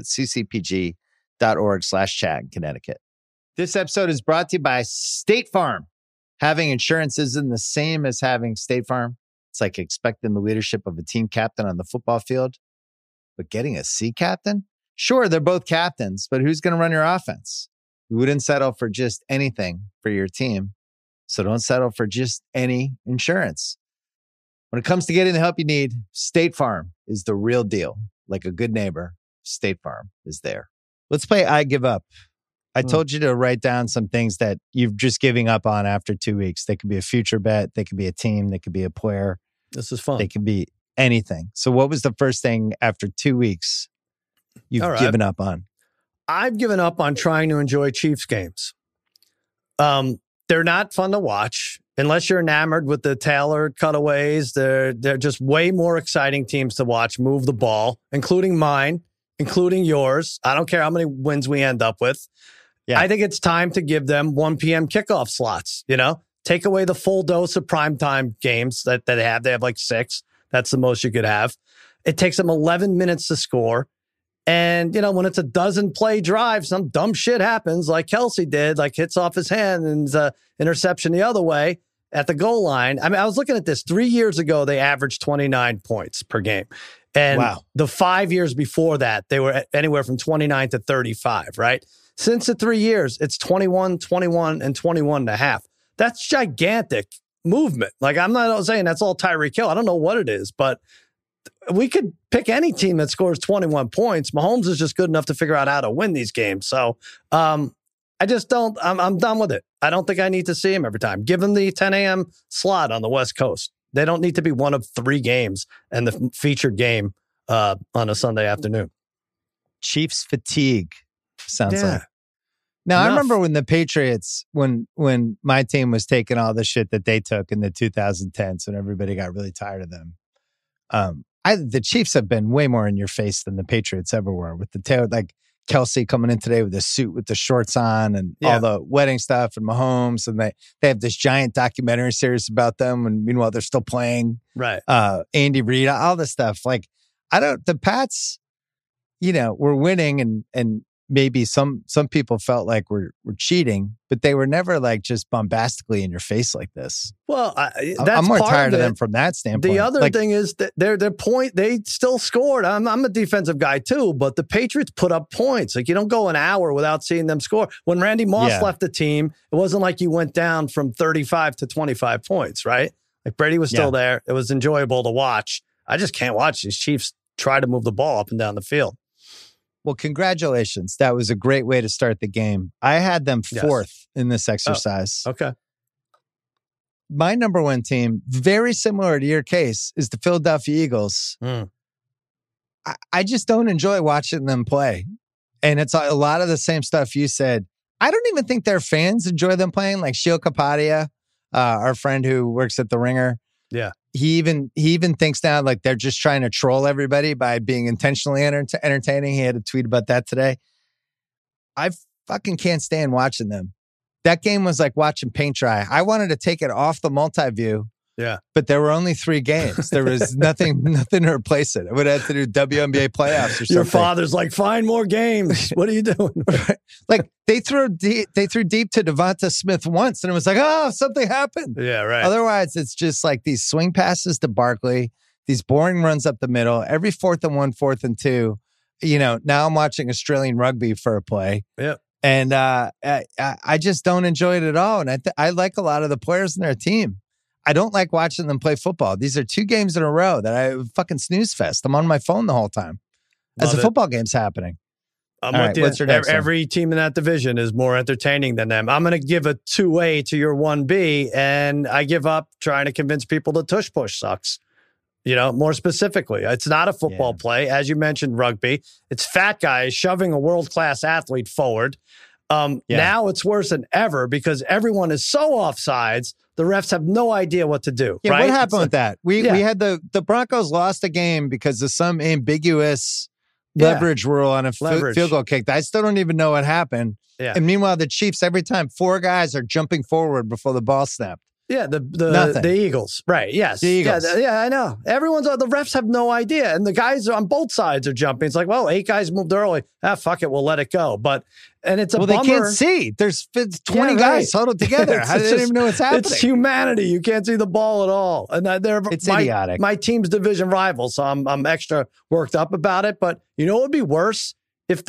ccpg.org/chat in Connecticut. This episode is brought to you by State Farm. Having insurance isn't the same as having State Farm. It's like expecting the leadership of a team captain on the football field, but getting a C captain? Sure, they're both captains, but who's going to run your offense? You wouldn't settle for just anything for your team, so don't settle for just any insurance. When it comes to getting the help you need, State Farm is the real deal. Like a good neighbor, State Farm is there. Let's play I Give Up. I told you to write down some things that you're just giving up on after 2 weeks. They could be a future bet. They could be a team. They could be a player. This is fun. They could be anything. So what was the first thing after 2 weeks you've given up on? I've given up on trying to enjoy Chiefs games. They're not fun to watch unless you're enamored with the tailored cutaways. They're just way more exciting teams to watch move the ball, including mine, including yours. I don't care how many wins we end up with. Yeah. I think it's time to give them 1 p.m. kickoff slots, Take away the full dose of primetime games that they have. They have like 6. That's the most you could have. It takes them 11 minutes to score. And, when it's a dozen play drive, some dumb shit happens like Kelsey did, like hits off his hand and interception the other way at the goal line. I mean, I was looking at this 3 years ago, they averaged 29 points per game. And the 5 years before that, they were anywhere from 29 to 35, right? Since the 3 years, it's 21, 21, and 21.5. That's gigantic movement. Like, I'm not saying that's all Tyreek Hill. I don't know what it is, but we could pick any team that scores 21 points. Mahomes is just good enough to figure out how to win these games. So I just don't, I'm done with it. I don't think I need to see him every time. Give him the 10 a.m. slot on the West Coast. They don't need to be one of 3 games and the featured game on a Sunday afternoon. Chiefs fatigue sounds like. Now, I remember when the Patriots, when my team was taking all the shit that they took in the 2010s when everybody got really tired of them. The Chiefs have been way more in your face than the Patriots ever were with the tail, like Kelsey coming in today with a suit with the shorts on and all the wedding stuff and Mahomes. And they have this giant documentary series about them. And meanwhile, they're still playing. Right. Andy Reid, all this stuff. Like, the Pats, were winning and maybe some people felt like we're cheating, but they were never like just bombastically in your face like this. Well, that's I'm more tired of it. them from that standpoint. The other thing is that their point, they still scored. I'm a defensive guy too, but the Patriots put up points. Like, you don't go an hour without seeing them score. When Randy Moss left the team, it wasn't like you went down from 35 to 25 points, right? Like, Brady was still there. It was enjoyable to watch. I just can't watch these Chiefs try to move the ball up and down the field. Well, congratulations. That was a great way to start the game. I had them fourth in this exercise. Oh, okay. My number one team, very similar to your case, is the Philadelphia Eagles. I just don't enjoy watching them play. And it's a lot of the same stuff you said. I don't even think their fans enjoy them playing. Like Sheil Kapadia, our friend who works at The Ringer. Yeah. He even thinks now like they're just trying to troll everybody by being intentionally entertaining. He had a tweet about that today. I fucking can't stand watching them. That game was like watching paint dry. I wanted to take it off the multi-view. Yeah. But there were only 3 games. There was nothing to replace it. I would have to do WNBA playoffs or something. Your father's like, find more games. What are you doing? Like they threw deep to Devonta Smith once and it was like, oh, something happened. Yeah, right. Otherwise, it's just like these swing passes to Barkley, these boring runs up the middle, every 4th and 1, 4th and 2. You know, now I'm watching Australian rugby for a play. Yeah. And I just don't enjoy it at all. And I like a lot of the players in their team. I don't like watching them play football. These are 2 games in a row that I fucking snooze fest. I'm on my phone the whole time as the football game's happening. I'm with you. What's your next Every team in that division is more entertaining than them. I'm going to give a 2A to your 1B, and I give up trying to convince people that tush push sucks. You know, more specifically, it's not a football play. As you mentioned, rugby. It's fat guys shoving a world-class athlete forward. Now it's worse than ever because everyone is so offsides. The refs have no idea what to do. Yeah, right? What happened with that? We had the Broncos lost a game because of some ambiguous leverage rule on a field goal kick. I still don't even know what happened. Yeah. And meanwhile, the Chiefs, every time 4 guys are jumping forward before the ball snapped. Yeah, the Eagles. Right, yes. The Eagles. Yeah, I know. The refs have no idea. And the guys on both sides are jumping. It's like, well, 8 guys moved early. Fuck it, we'll let it go. And it's a bummer. They can't see. There's 20 guys huddled together. How do they even know what's happening? It's humanity. You can't see the ball at all. And it's idiotic. My team's division rival, so I'm extra worked up about it. But you know what would be worse if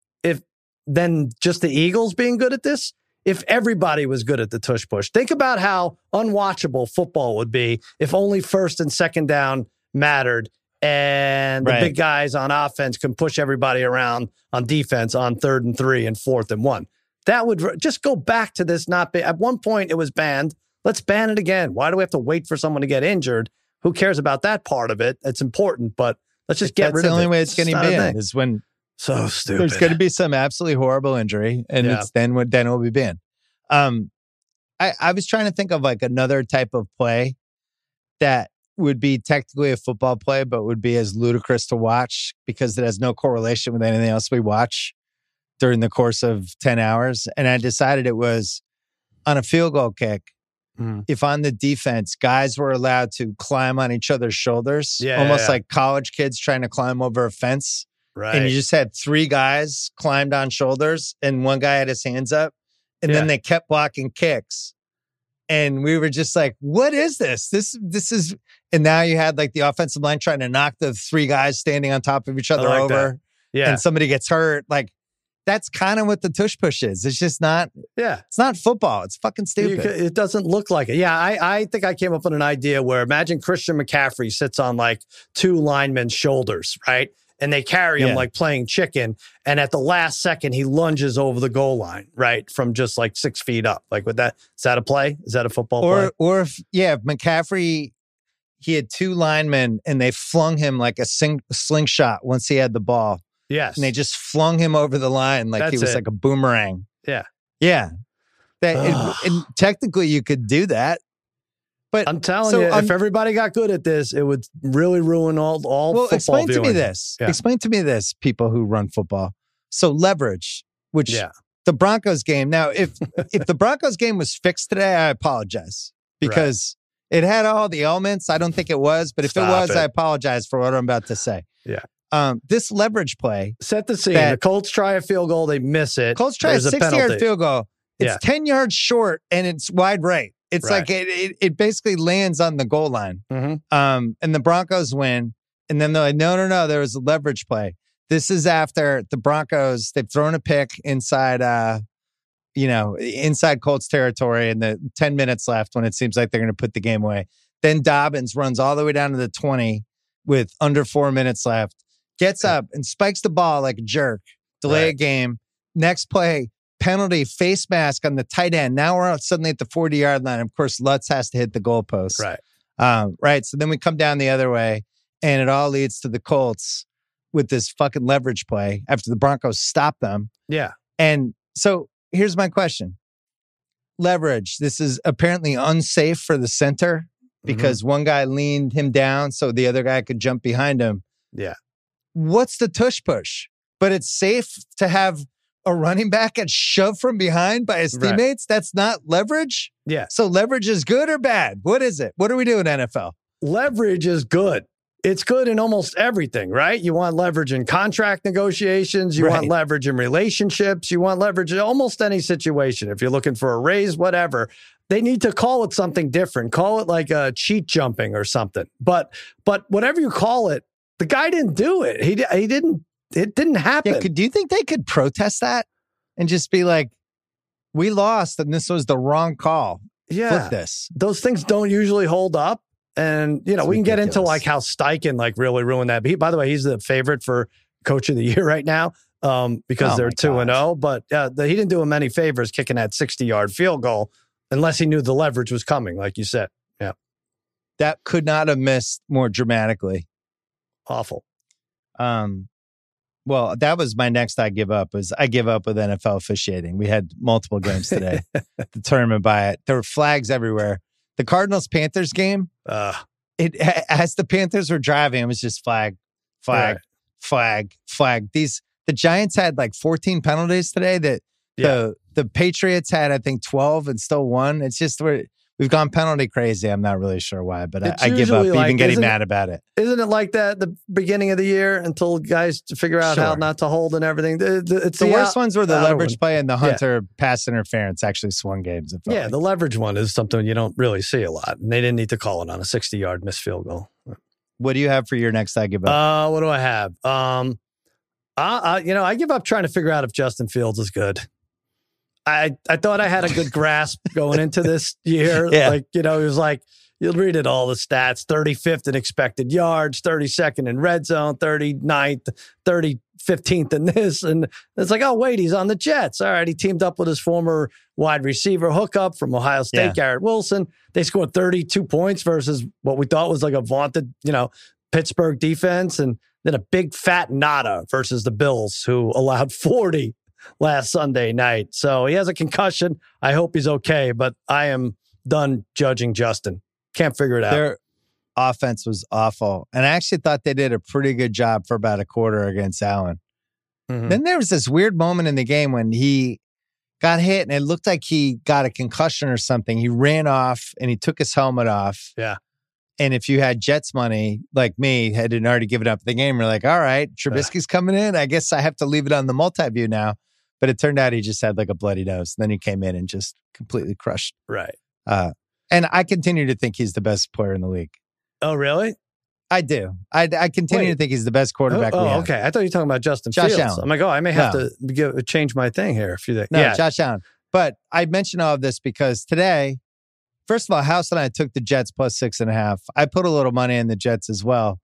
then just the Eagles being good at this? If everybody was good at the tush push. Think about how unwatchable football would be if only 1st and 2nd down mattered and the big guys on offense can push everybody around on defense on 3rd and 3 and 4th and 1. That would just go back to this not be. At one point, it was banned. Let's ban it again. Why do we have to wait for someone to get injured? Who cares about that part of it? It's important, but let's just get rid of it. That's the only way it's getting banned is when so stupid. There's going to be some absolutely horrible injury, and it's then it will be banned. I was trying to think of like another type of play that would be technically a football play, but would be as ludicrous to watch because it has no correlation with anything else we watch during the course of 10 hours. And I decided it was on a field goal kick. If on the defense, guys were allowed to climb on each other's shoulders, almost like college kids trying to climb over a fence. Right. And you just had 3 guys climbed on shoulders and one guy had his hands up. And then they kept blocking kicks. And we were just like, what is this? This is, and now you had like the offensive line trying to knock the 3 guys standing on top of each other over. That. Yeah. And somebody gets hurt. Like, that's kind of what the tush push is. It's just not, it's not football. It's fucking stupid. It doesn't look like it. Yeah. I think I came up with an idea where imagine Christian McCaffrey sits on like 2 linemen's shoulders, right? And they carry him like playing chicken. And at the last second, he lunges over the goal line, right? From just like 6 feet up. Like with that, is that a play? Is that a football play? Or if McCaffrey, he had 2 linemen and they flung him like a slingshot once he had the ball. Yes. And they just flung him over the line like he was like a boomerang. Yeah. Yeah. And technically you could do that. But I'm telling you, if everybody got good at this, it would really ruin all football explain viewing. To me this. Yeah. Explain to me this, people who run football. So leverage, which the Broncos game. Now, if the Broncos game was fixed today, I apologize because it had all the elements. I don't think it was, but if it was, I apologize for what I'm about to say. Yeah. This leverage play. Set the scene. The Colts try a field goal. They miss it. Colts try a 60-yard field goal. It's 10 yards short, and it's wide right. It's like it basically lands on the goal line. And the Broncos win. And then they're like, no, there was a leverage play. This is after the Broncos, they've thrown a pick inside, inside Colts territory, and the 10 minutes left when it seems like they're going to put the game away. Then Dobbins runs all the way down to the 20 with under 4 minutes left, gets up and spikes the ball like a jerk, delay a game. Next play, penalty, face mask on the tight end. Now we're suddenly at the 40-yard line. Of course, Lutz has to hit the goalpost. Right. So then we come down the other way, and it all leads to the Colts with this fucking leverage play after the Broncos stop them. Yeah. And so here's my question. Leverage. This is apparently unsafe for the center because one guy leaned him down so the other guy could jump behind him. Yeah. What's the tush push? But it's safe to have a running back get shoved from behind by his teammates? That's not leverage? Yeah. So leverage is good or bad? What is it? What are we doing, NFL? Leverage is good. It's good in almost everything, right? You want leverage in contract negotiations. You want leverage in relationships. You want leverage in almost any situation. If you're looking for a raise, whatever, they need to call it something different. Call it like a cheat jumping or something. But whatever you call it, the guy didn't do it. He didn't. It didn't happen. Yeah, do you think they could protest that and just be like, we lost and this was the wrong call? Yeah. Flip this. Those things don't usually hold up. And, we can get into like how Steichen like really ruined that. By the way, he's the favorite for coach of the year right now because they're 2-0. But he didn't do him any favors kicking that 60-yard field goal unless he knew the leverage was coming, like you said. Yeah. That could not have missed more dramatically. Awful. Well, that was my next I give up with NFL officiating. We had multiple games today determined by it. There were flags everywhere. The Cardinals-Panthers game, as the Panthers were driving, it was just flag. The Giants had like 14 penalties today that the Patriots had, I think, 12 and still won. It's just we've gone penalty crazy. I'm not really sure why, but I give up even getting mad about it. Isn't it like that at the beginning of the year until guys figure out how not to hold and everything? It's the worst ones were the leverage play and the Hunter pass interference actually swung games. Yeah, the leverage one is something you don't really see a lot. And they didn't need to call it on a 60-yard missed field goal. What do you have for your next I give up? What do I have? I give up trying to figure out if Justin Fields is good. I thought I had a good grasp going into this year. He was like, you'll read it all, the stats, 35th in expected yards, 32nd in red zone, 39th, 15th in this. And it's like, oh, wait, he's on the Jets. All right, he teamed up with his former wide receiver hookup from Ohio State, Garrett Wilson. They scored 32 points versus what we thought was like a vaunted, Pittsburgh defense. And then a big fat nada versus the Bills, who allowed 40 last Sunday night. So he has a concussion. I hope he's okay, but I am done judging Justin. Can't figure it out. Their offense was awful. And I actually thought they did a pretty good job for about a quarter against Allen. Then there was this weird moment in the game when he got hit and it looked like he got a concussion or something. He ran off and he took his helmet off. Yeah. And if you had Jets money, like me, had already given up the game, you're like, all right, Trubisky's coming in. I guess I have to leave it on the multi-view now. But it turned out he just had like a bloody nose. And then he came in and just completely crushed. Right. And I continue to think he's the best player in the league. Oh, really? I do. I continue to think he's the best quarterback we have. Okay. I thought you were talking about Justin Fields. Allen. I'm like, I may have to change my thing here. If you think. No, Josh Allen. But I mention all of this because today, first of all, House and I took the Jets plus 6.5. I put a little money in the Jets as well.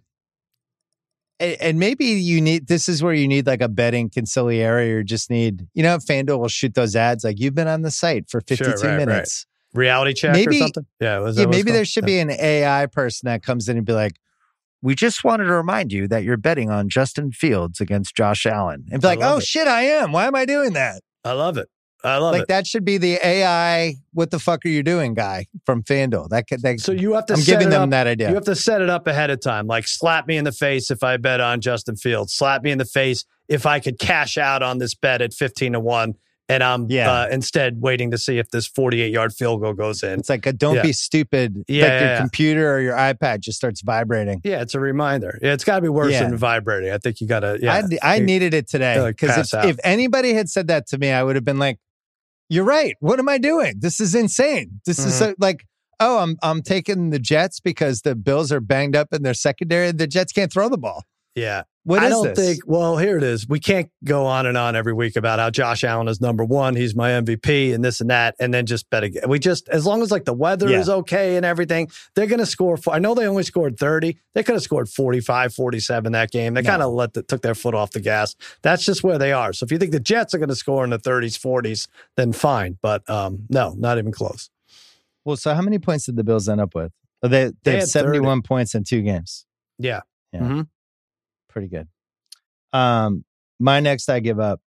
And maybe this is where you need like a betting conciliary or just need, FanDuel will shoot those ads like you've been on the site for 52 minutes. Right. Reality check or something? Maybe there should be an AI person that comes in and be like, we just wanted to remind you that you're betting on Justin Fields against Josh Allen. And be like, shit, I am. Why am I doing that? I love it. Like that should be the AI, what the fuck are you doing guy from FanDuel. So you have to I'm giving them that idea. You have to set it up ahead of time. Like slap me in the face if I bet on Justin Fields. Slap me in the face if I could cash out on this bet at 15-1 And I'm instead waiting to see if this 48-yard field goal goes in. It's like a don't be stupid. Like your computer or your iPad just starts vibrating. Yeah, it's a reminder. Yeah, it's got to be worse than vibrating. I think you got to, I needed it today. Because if anybody had said that to me, I would have been like, you're right. What am I doing? This is insane. This is so, like, oh, I'm taking the Jets because the Bills are banged up in their secondary. The Jets can't throw the ball. Yeah. I don't think, well, here it is. We can't go on and on every week about how Josh Allen is number one. He's my MVP and this and that. And then just bet again. As long as like the weather is okay and everything, they're going to score. I know they only scored 30. They could have scored 45, 47 that game. They kind of took their foot off the gas. That's just where they are. So if you think the Jets are going to score in the 30s, 40s, then fine. But no, not even close. Well, so how many points did the Bills end up with? They have 71 points in 2 games. Yeah. Mm-hmm. Pretty good. My next I give up.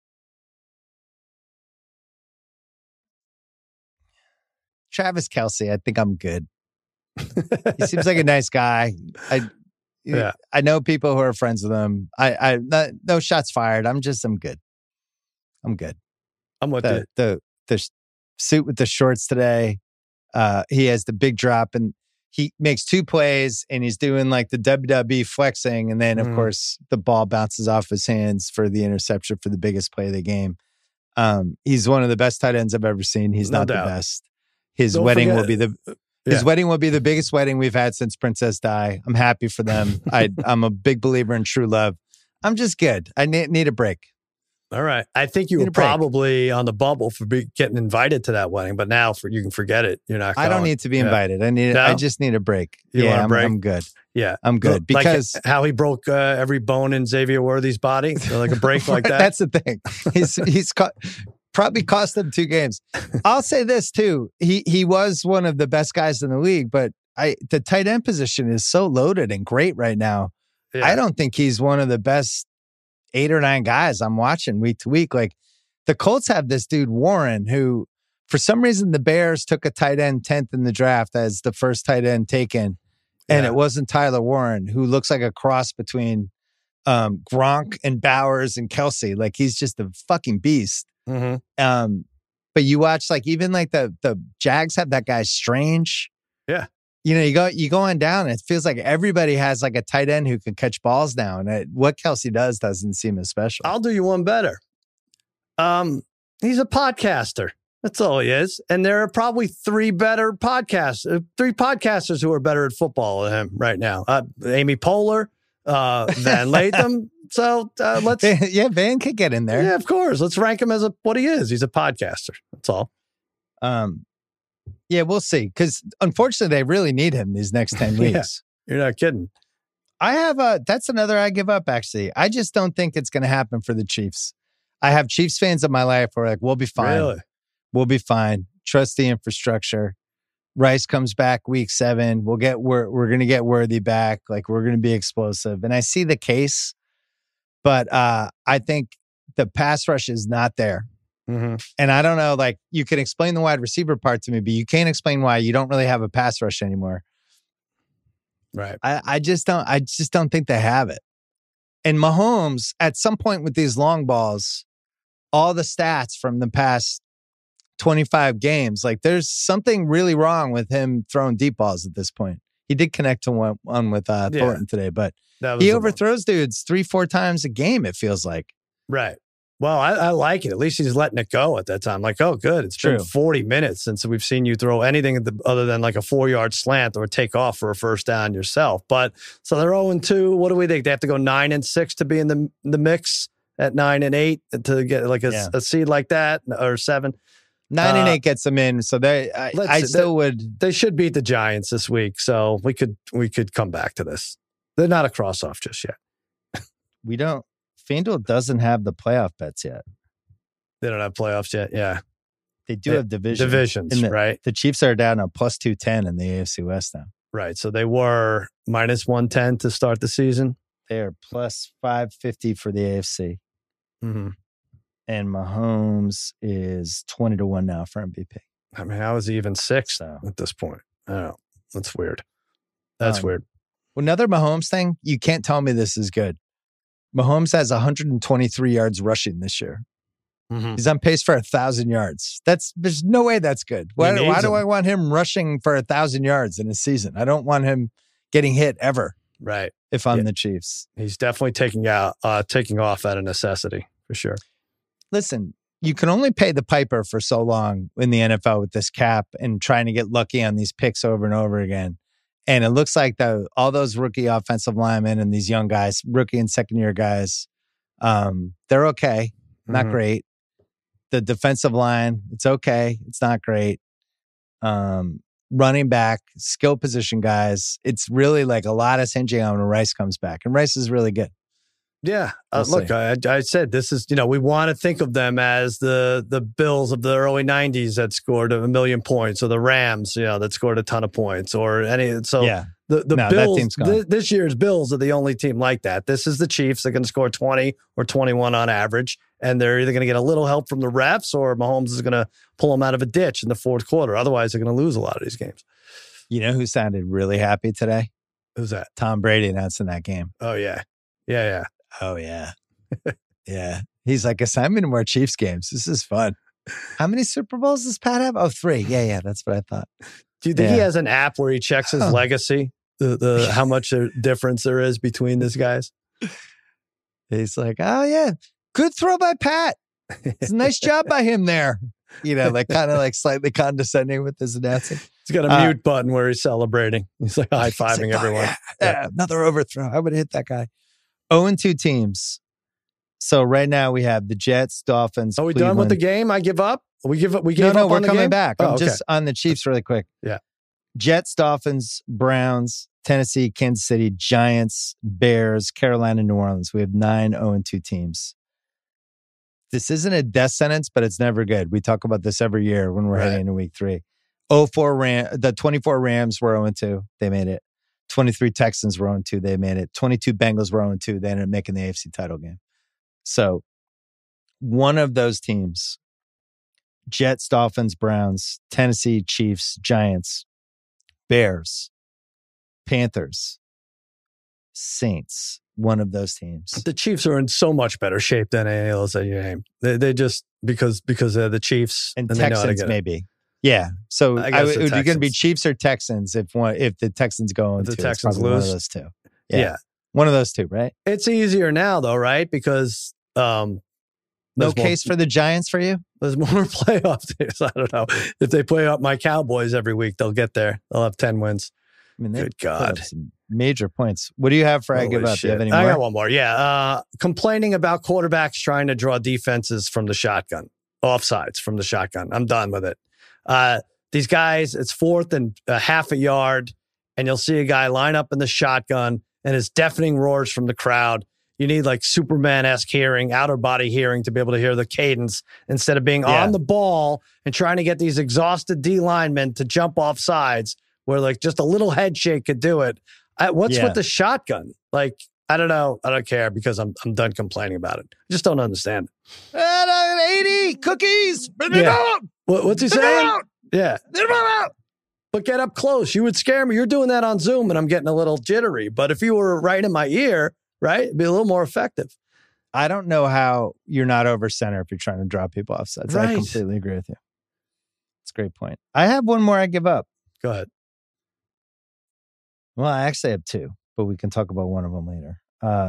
Travis Kelce, I think I'm good. He seems like a nice guy. I know people who are friends with him. No shots fired. I'm good. I'm good. I'm with you. The suit with the shorts today. He has the big drop and he makes 2 plays and he's doing like the WWE flexing. And then, of course, the ball bounces off his hands for the interception for the biggest play of the game. He's one of the best tight ends I've ever seen. He's not the best. His wedding will be the biggest wedding we've had since Princess Di. I'm happy for them. I'm a big believer in true love. I'm just good. I need a break. All right. I think you were probably on the bubble for getting invited to that wedding, but now you can forget it. You're not going. I don't need to be invited. I just need a break. You want a break? I'm good. Yeah. I'm good. Because like how he broke every bone in Xavier Worthy's body. So like a break like that. That's the thing. He's probably cost them 2 games. I'll say this too. He was one of the best guys in the league, but the tight end position is so loaded and great right now. Yeah. I don't think he's one of the best 8 or 9 guys I'm watching week to week. Like the Colts have this dude Warren, who for some reason the Bears took a tight end 10th in the draft as the first tight end taken. And it wasn't Tyler Warren, who looks like a cross between Gronk and Bowers and Kelce. Like he's just a fucking beast. Mm-hmm. But you watch like even like the Jags have that guy Strange. Yeah. You know, you go on down and it feels like everybody has like a tight end who can catch balls now. And what Kelce does doesn't seem as special. I'll do you one better. He's a podcaster. That's all he is. And there are probably 3 podcasters who are better at football than him right now. Amy Poehler, Van Latham. So let's... Van could get in there. Yeah, of course. Let's rank him as what he is. He's a podcaster. That's all. Yeah, we'll see. Because unfortunately, they really need him these next 10 weeks. You're not kidding. That's another I give up, actually. I just don't think it's going to happen for the Chiefs. I have Chiefs fans in my life who are like, we'll be fine. Really? We'll be fine. Trust the infrastructure. Rice comes back week 7. We're going to get Worthy back. Like, we're going to be explosive. And I see the case, but I think the pass rush is not there. Mm-hmm. And I don't know, like you can explain the wide receiver part to me, but you can't explain why you don't really have a pass rush anymore. Right. I just don't think they have it. And Mahomes, at some point with these long balls, all the stats from the past 25 games, like there's something really wrong with him throwing deep balls at this point. He did connect to one with Thornton today, but he overthrows dudes 3-4 times a game, it feels like. Right. Well, I like it. At least he's letting it go at that time. Like, oh, good. It's been 40 minutes since we've seen you throw anything other than like a 4-yard slant or take off for a first down yourself. But so they're 0-2. What do we think? They have to go 9-6 to be in the mix at 9-8 to get like a seed like that, or 7. 9-8 gets them in. So I still would. They should beat the Giants this week. So we could come back to this. They're not a cross off just yet. We don't. FanDuel doesn't have the playoff bets yet. They don't have playoffs yet. Yeah. They do have divisions, right? The Chiefs are down at plus 210 in the AFC West now. Right. So they were minus 110 to start the season. They are plus 550 for the AFC. Mm-hmm. And Mahomes is 20-1 now for MVP. I mean, how is he even 6 at this point? I don't know. That's weird. That's weird. Another Mahomes thing, you can't tell me this is good. Mahomes has 123 yards rushing this year. Mm-hmm. He's on pace for 1,000 yards. There's no way that's good. Why do I want him rushing for 1,000 yards in a season? I don't want him getting hit ever. Right. If I'm the Chiefs. He's definitely taking off out of necessity, for sure. Listen, you can only pay the piper for so long in the NFL with this cap and trying to get lucky on these picks over and over again. And it looks like all those rookie offensive linemen and these young guys, rookie and second year guys, they're okay. Not great. The defensive line, it's okay. It's not great. Running back, skill position guys, it's really like a lot is hinging on when Rice comes back. And Rice is really good. Yeah. Look, I said this is, we want to think of them as the Bills of the early 90s that scored 1 million points, or the Rams, that scored a ton of points, or any. So yeah. The Bills, this year's Bills are the only team like that. This is the Chiefs. They're going to score 20 or 21 on average, and they're either going to get a little help from the refs, or Mahomes is going to pull them out of a ditch in the fourth quarter. Otherwise, they're going to lose a lot of these games. You know who sounded really happy today? Who's that? Tom Brady announcing that game. Oh, yeah. Yeah. Oh, yeah. Yeah. He's like, assignment more Chiefs games. This is fun. How many Super Bowls does Pat have? Oh, 3. Yeah. That's what I thought. Do you think he has an app where he checks his legacy? The how much difference there is between these guys? He's like, oh, yeah. Good throw by Pat. It's a nice job by him there. Like kind of like slightly condescending with his announcing. He's got a mute button where he's celebrating. He's like high-fiving everyone. Yeah, another overthrow. I would have hit that guy. 0-2 teams. So right now we have the Jets, Dolphins. Are we done with the game? I give up? We gave up. We're coming back. I'm just on the Chiefs really quick. Yeah. Jets, Dolphins, Browns, Tennessee, Kansas City, Giants, Bears, Carolina, New Orleans. We have 9 0-2 teams. This isn't a death sentence, but it's never good. We talk about this every year when we're heading into week 3. The 24 Rams were 0-2. They made it. 23 Texans were 0-2. They made it. 22 Bengals were 0-2. They ended up making the AFC title game. So one of those teams, Jets, Dolphins, Browns, Tennessee, Chiefs, Giants, Bears, Panthers, Saints, one of those teams. The Chiefs are in so much better shape than any of those that you name. They just because they're the Chiefs and Texans maybe. Yeah. So would you going to be Chiefs or Texans if the Texans go into the Texans lose? One of those two. Yeah. One of those two, right? It's easier now though, right? Because no case for the Giants for you? There's more playoff teams. I don't know. If they play up my Cowboys every week, they'll get there. They'll have 10 wins. I mean, good God. Some major points. What do you have for I give up? Do you have any more? I got one more. Yeah. Complaining about quarterbacks trying to draw defenses from the shotgun, offsides from the shotgun. I'm done with it. These guys, it's 4th and a half a yard, and you'll see a guy line up in the shotgun, and his deafening roars from the crowd. You need like Superman-esque hearing, outer body hearing to be able to hear the cadence instead of being on the ball and trying to get these exhausted D linemen to jump off sides where like just a little head shake could do it. What's with the shotgun? Like, I don't know. I don't care because I'm done complaining about it. I just don't understand it. 80 cookies. What's he saying? Yeah. But get up close. You would scare me. You're doing that on Zoom and I'm getting a little jittery. But if you were right in my ear, right, it'd be a little more effective. I don't know how you're not over center if you're trying to draw people off sides. Right. I completely agree with you. It's a great point. I have one more I give up. Go ahead. Well, I actually have 2, but we can talk about one of them later.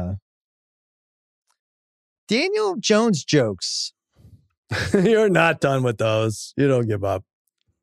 Daniel Jones jokes. You're not done with those. You don't give up.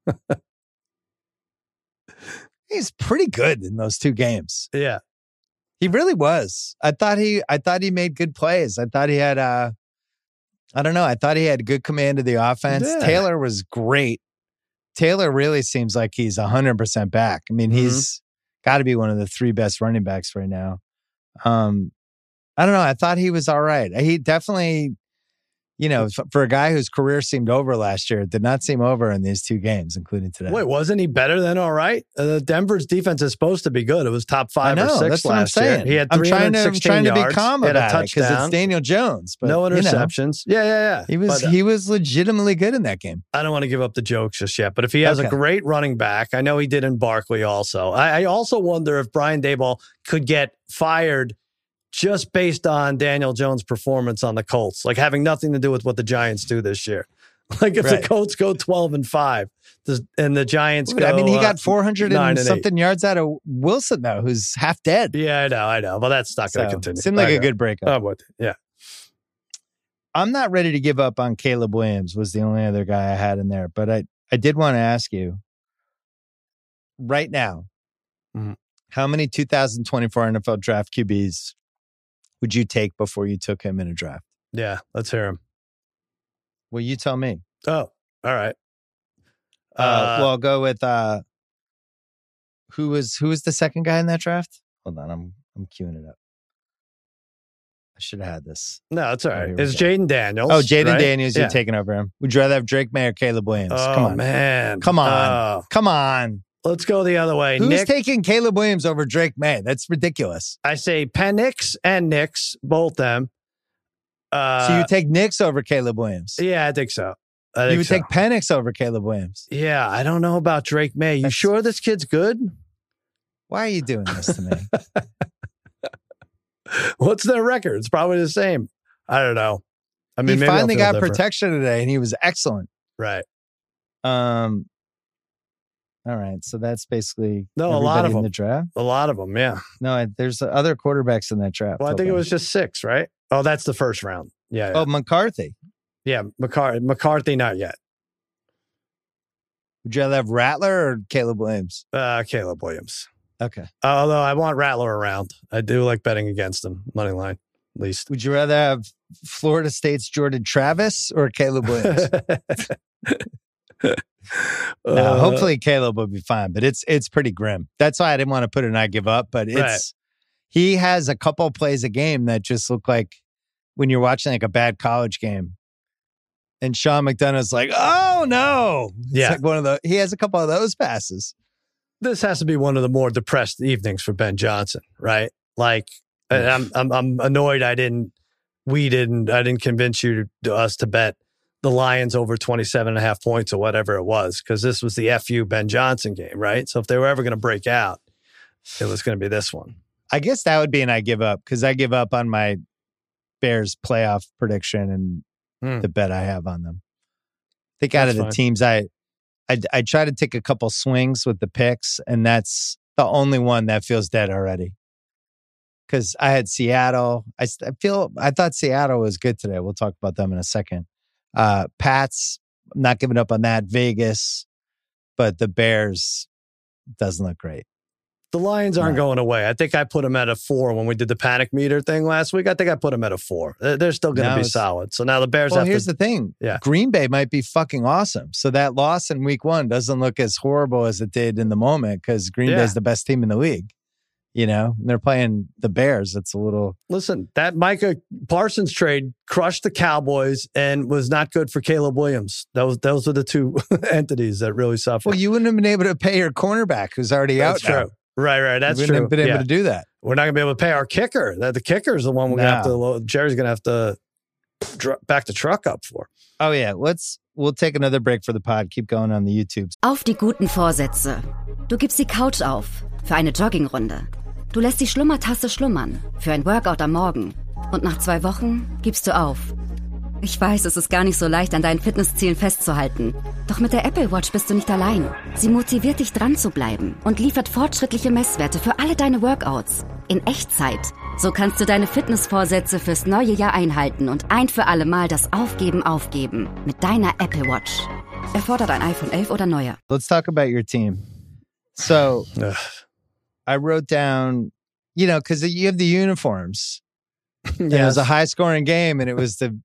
He's pretty good in those 2 games. Yeah. He really was. I thought he made good plays. I thought he had I thought he had good command of the offense. Yeah. Taylor was great. Taylor really seems like he's 100% back. I mean, he's got to be one of the 3 best running backs right now. I don't know. I thought he was all right. He definitely, for a guy whose career seemed over last year, it did not seem over in these 2 games, including today. Wait, wasn't he better than all right? Denver's defense is supposed to be good. It was top 5 or 6 that's what last I'm saying. year. He had I'm trying to yards, be calm about it because it's Daniel Jones. But, no interceptions. Yeah. He was legitimately good in that game. I don't want to give up the jokes just yet, but if he has a great running back, I know he did in Barkley also. I also wonder if Brian Daboll could get fired just based on Daniel Jones' performance on the Colts, like having nothing to do with what the Giants do this year. Like if the Colts go 12-5 and the Giants go, I mean, he got 400 and something 8 yards out of Wilson, though, who's half dead. Yeah, I know. Well, that's not going to continue. Seemed like a good breakup. Yeah. I'm not ready to give up on Caleb Williams, was the only other guy I had in there. But I did want to ask you, right now, how many 2024 NFL draft QBs would you take before you took him in a draft? Yeah, let's hear him. Well, you tell me. Oh, all right. Well, I'll go with who was the second guy in that draft? Hold on, I'm queuing it up. I should have had this. No, it's all right. It's Jaden Daniels. Oh, Jaden Daniels, you're taking over him. Would you rather have Drake May or Caleb Williams? Oh, come on, man. Come on. Come on. Let's go the other way. Who's taking Caleb Williams over Drake May? That's ridiculous. I say Penix and Nix, both them. So you take Nix over Caleb Williams? Yeah, I think so. You would take Penix over Caleb Williams? Yeah, I don't know about Drake May. You sure this kid's good? Why are you doing this to me? What's their record? It's probably the same. I don't know. I mean, he finally got protection today, and he was excellent. Right. All right, so that's basically a lot of them in the draft. A lot of them, yeah. No, there's other quarterbacks in that draft. Well, I think it was just 6, right? Oh, that's the first round. Yeah. Oh, McCarthy. Yeah, McCarthy, not yet. Would you rather have Rattler or Caleb Williams? Caleb Williams. Okay. Although I want Rattler around. I do like betting against him, money line, at least. Would you rather have Florida State's Jordan Travis or Caleb Williams? No, hopefully Caleb will be fine, but it's pretty grim. That's why I didn't want to put an I give up, but he has a couple plays a game that just look like when you're watching like a bad college game. And Sean McDonough's like, oh no. It's like he has a couple of those passes. This has to be one of the more depressed evenings for Ben Johnson, right? Like, I'm annoyed I didn't convince us to bet the Lions over 27.5 points or whatever it was, because this was the FU Ben Johnson game, right? So if they were ever going to break out, it was going to be this one. I guess that would be an I give up, because I give up on my Bears playoff prediction and the bet I have on them. I think out of the teams, I try to take a couple swings with the picks, and that's the only one that feels dead already. Because I had Seattle. I thought Seattle was good today. We'll talk about them in a second. Pats, I'm not giving up on that. Vegas, but the Bears doesn't look great. The Lions aren't going away. I think I put them at a 4 when we did the panic meter thing last week. I think I put them at a 4. They're still going to be solid. So now the Bears have here's the thing. Yeah. Green Bay might be fucking awesome. So that loss in week 1 doesn't look as horrible as it did in the moment, because Green Bay is the best team in the league. You know, and they're playing the Bears. It's a little... Listen, that Micah Parsons trade crushed the Cowboys and was not good for Caleb Williams. Those are the two entities that really suffered. Well, you wouldn't have been able to pay your cornerback who's already out now. True. Right. That's true. We wouldn't have been able to do that. We're not going to be able to pay our kicker. The kicker is the one we're going to have to... Jerry's going to have to back the truck up for. Oh, yeah. We'll take another break for the pod. Keep going on the YouTube. Auf die guten Vorsätze. Du gibst die Couch auf für eine Joggingrunde. Du lässt die Schlummertasse schlummern für ein Workout am Morgen. Und nach 2 Wochen gibst du auf. Ich weiß, es ist gar nicht so leicht, an deinen Fitnesszielen festzuhalten. Doch mit der Apple Watch bist du nicht allein. Sie motiviert dich, dran zu bleiben und liefert fortschrittliche Messwerte für alle deine Workouts. In Echtzeit. So kannst du deine Fitnessvorsätze fürs neue Jahr einhalten und ein für alle Mal das Aufgeben aufgeben. Mit deiner Apple Watch. Erfordert ein iPhone 11 oder neuer. Let's talk about your team. So... I wrote down, because you have the uniforms. And it was a high scoring game, and it was the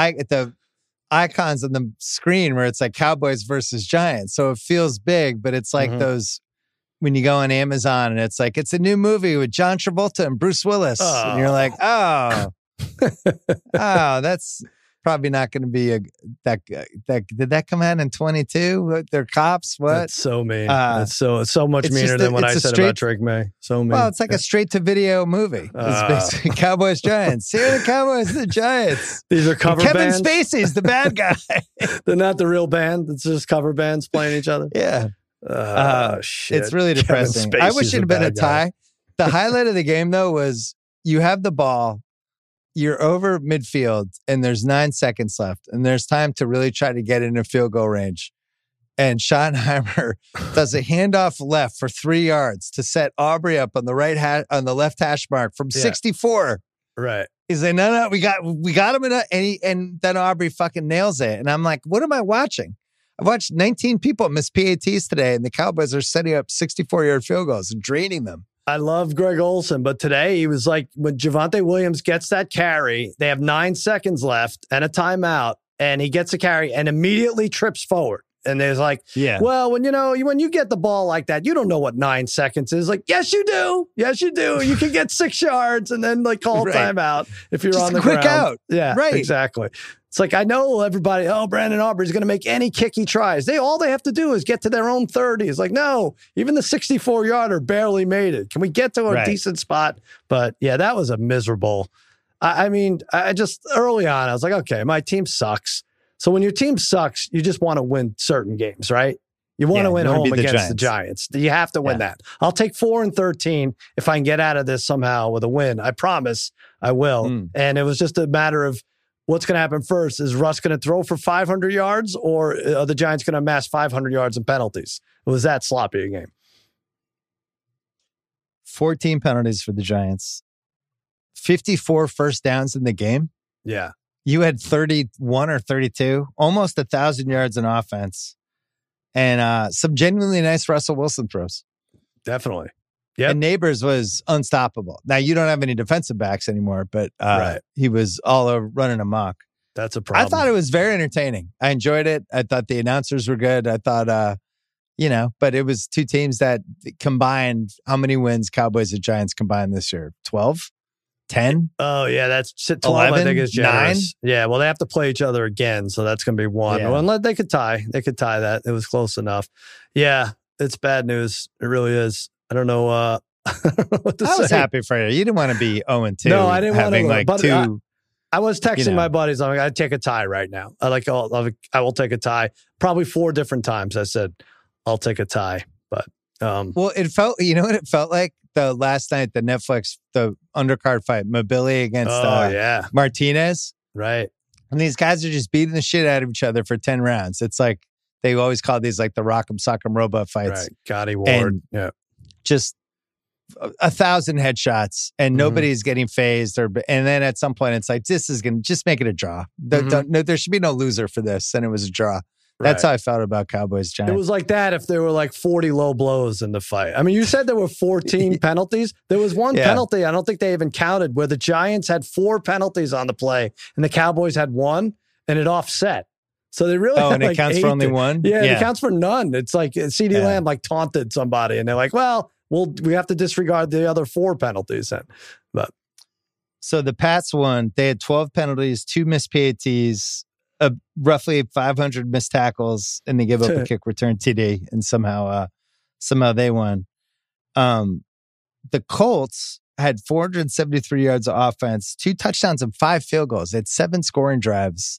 icons on the screen where it's like Cowboys versus Giants. So it feels big, but it's like those when you go on Amazon and it's like it's a new movie with John Travolta and Bruce Willis, and you're like, that's probably not going to be that. Did that come out in 22? They're cops. What? That's so mean. It's so much meaner than what I said about Drake May. So mean. Well, it's like a straight to video movie. It's basically Cowboys Giants. Here are the Cowboys and the Giants. These are cover bands. Kevin Spacey's the bad guy. They're not the real band. It's just cover bands playing each other. Yeah. Shit. It's really depressing. I wish it had been a tie. The highlight of the game though was you have the ball, you're over midfield, and there's 9 seconds left, and there's time to really try to get into field goal range. And Schottenheimer does a handoff left for 3 yards to set Aubrey up on the on the left hash mark from 64. Right. He's like, no, we got him and then Aubrey fucking nails it. And I'm like, what am I watching? I've watched 19 people miss PATs today, and the Cowboys are setting up 64-yard field goals and draining them. I love Greg Olsen, but today he was like, when Javonte Williams gets that carry, they have 9 seconds left and a timeout, and he gets a carry and immediately trips forward. And there's like, well, when you get the ball like that, you don't know what 9 seconds is. Like, yes, you do. Yes, you do. You can get 6 yards and then like call timeout if you're just on the quick ground. Out. Yeah, right. Exactly. It's like, I know everybody, Brandon Aubrey's going to make any kick he tries. All they have to do is get to their own 30. It's like, no, even the 64-yarder barely made it. Can we get to a decent spot? But yeah, that was a miserable. I mean, I just early on, I was like, okay, my team sucks. So when your team sucks, you just want to win certain games, right? You want to win home against the Giants. You have to win that. I'll take 4-13 if I can get out of this somehow with a win. I promise I will. And it was just a matter of what's going to happen first. Is Russ going to throw for 500 yards or are the Giants going to amass 500 yards in penalties? It was that sloppy a game. 14 penalties for the Giants. 54 first downs in the game. Yeah. You had 31 or 32, almost 1,000 yards in offense, and some genuinely nice Russell Wilson throws. Definitely. Yeah. And Neighbors was unstoppable. Now, you don't have any defensive backs anymore, but he was all over running amok. That's a problem. I thought it was very entertaining. I enjoyed it. I thought the announcers were good. I thought, but it was two teams that combined. How many wins Cowboys and Giants combined this year? 12? 10? Oh, yeah, that's 12, 11, I think is generous. 9? Yeah, well, they have to play each other again, so that's going to be 1. Yeah. Well, they could tie. They could tie that. It was close enough. Yeah, it's bad news. It really is. I don't know what to say. I was happy for you. You didn't want to be 0-2. No, I didn't want to. Like but two. I was texting my buddies. I'm like, I'd take a tie right now. I will take a tie. Probably 4 different times I said, I'll take a tie. But well, it felt, you know what it felt like? The last night, the undercard fight, Mobili against Martinez. Right. And these guys are just beating the shit out of each other for 10 rounds. It's like, they always call these like the Rock'em Sock'em Robot fights. Right. Gotti Ward. And just 1,000 headshots and nobody's getting phased. And then at some point, it's like, this is going to just make it a draw. There should be no loser for this. And it was a draw. That's how I felt about Cowboys Giants. It was like that if there were like 40 low blows in the fight. I mean, you said there were 14 penalties. There was one penalty, I don't think they even counted, where the Giants had 4 penalties on the play and the Cowboys had 1 and it offset. So they really had and it counts for only 1? Yeah, it counts for none. It's like CeeDee Lamb like taunted somebody and they're like, well, we have to disregard the other 4 penalties then. But so the Pats won. They had 12 penalties, 2 missed PATs, roughly 500 missed tackles, and they give up a kick return TD, and somehow they won. The Colts had 473 yards of offense, 2 touchdowns, and 5 field goals. They had 7 scoring drives,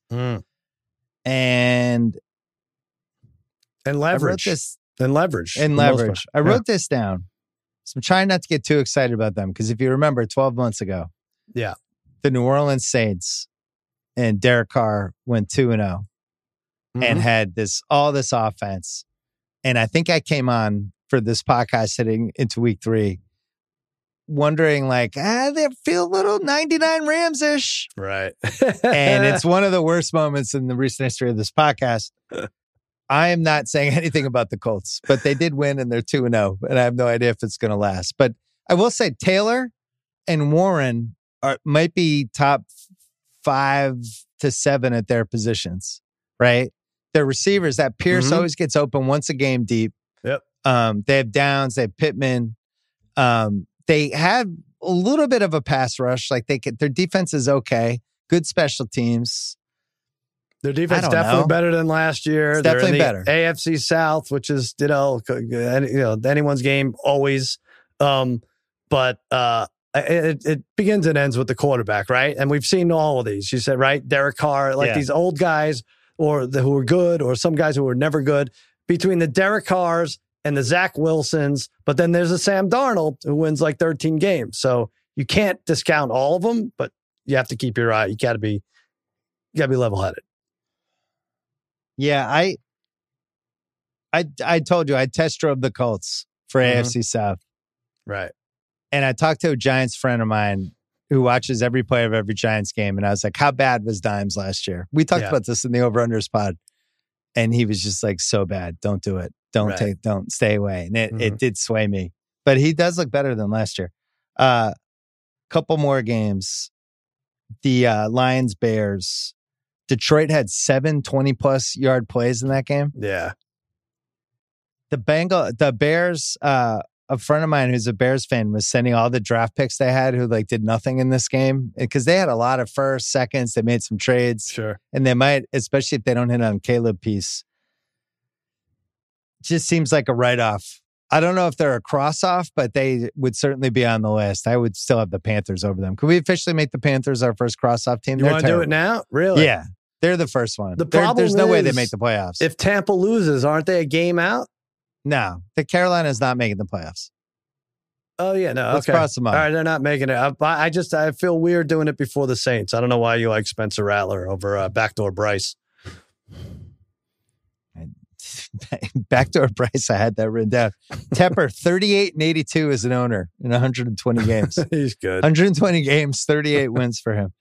and leverage. Leverage. I wrote this down. So I'm trying not to get too excited about them because if you remember 12 months ago, the New Orleans Saints and Derek Carr went 2-0 and had all this offense. And I think I came on for this podcast heading into week 3, wondering like, they feel a little 99 Rams-ish. Right. And it's one of the worst moments in the recent history of this podcast. I am not saying anything about the Colts, but they did win and they're 2-0. And I have no idea if it's going to last. But I will say Taylor and Warren might be top 5 to 7 at their positions, right? Their receivers, that Pierce always gets open once a game deep. Yep. They have Downs, they have Pittman. They have a little bit of a pass rush. Like their defense is okay. Good special teams. Their defense is definitely better than last year. It's definitely better. AFC South, which is anyone's game always. But it begins and ends with the quarterback, right? And we've seen all of these. You said, right? Derek Carr, these old guys who are good or some guys who were never good. Between the Derek Carrs and the Zach Wilsons, but then there's a Sam Darnold who wins like 13 games. So You can't discount all of them, but you have to keep your eye. You got to be level-headed. Yeah, I told you I test drove the Colts for AFC South. Right. And I talked to a Giants friend of mine who watches every play of every Giants game. And I was like, how bad was Dimes last year? We talked about this in the Over-Unders pod. And he was just like, so bad. Don't do it. Don't stay away. And it did sway me. But he does look better than last year. Couple more games. The Lions, Bears. Detroit had 7 20-plus yard plays in that game. Yeah. The Bears, a friend of mine who's a Bears fan was sending all the draft picks they had who like did nothing in this game because they had a lot of first, seconds. They made some trades. Sure. And they might, especially if they don't hit on Caleb piece. Just seems like a write-off. I don't know if they're a cross-off, but they would certainly be on the list. I would still have the Panthers over them. Could we officially make the Panthers our first cross-off team? You want to do it now? Really? Yeah. They're the first one. The problem there's no way they make the playoffs. If Tampa loses, aren't they a game out? No. The Carolina's not making the playoffs. Oh, yeah. No. Let's cross them up. All right. They're not making it. I feel weird doing it before the Saints. I don't know why you like Spencer Rattler over Backdoor Bryce. Backdoor Bryce, I had that written down. Tepper, 38-82 as an owner in 120 games. He's good. 120 games, 38 wins for him.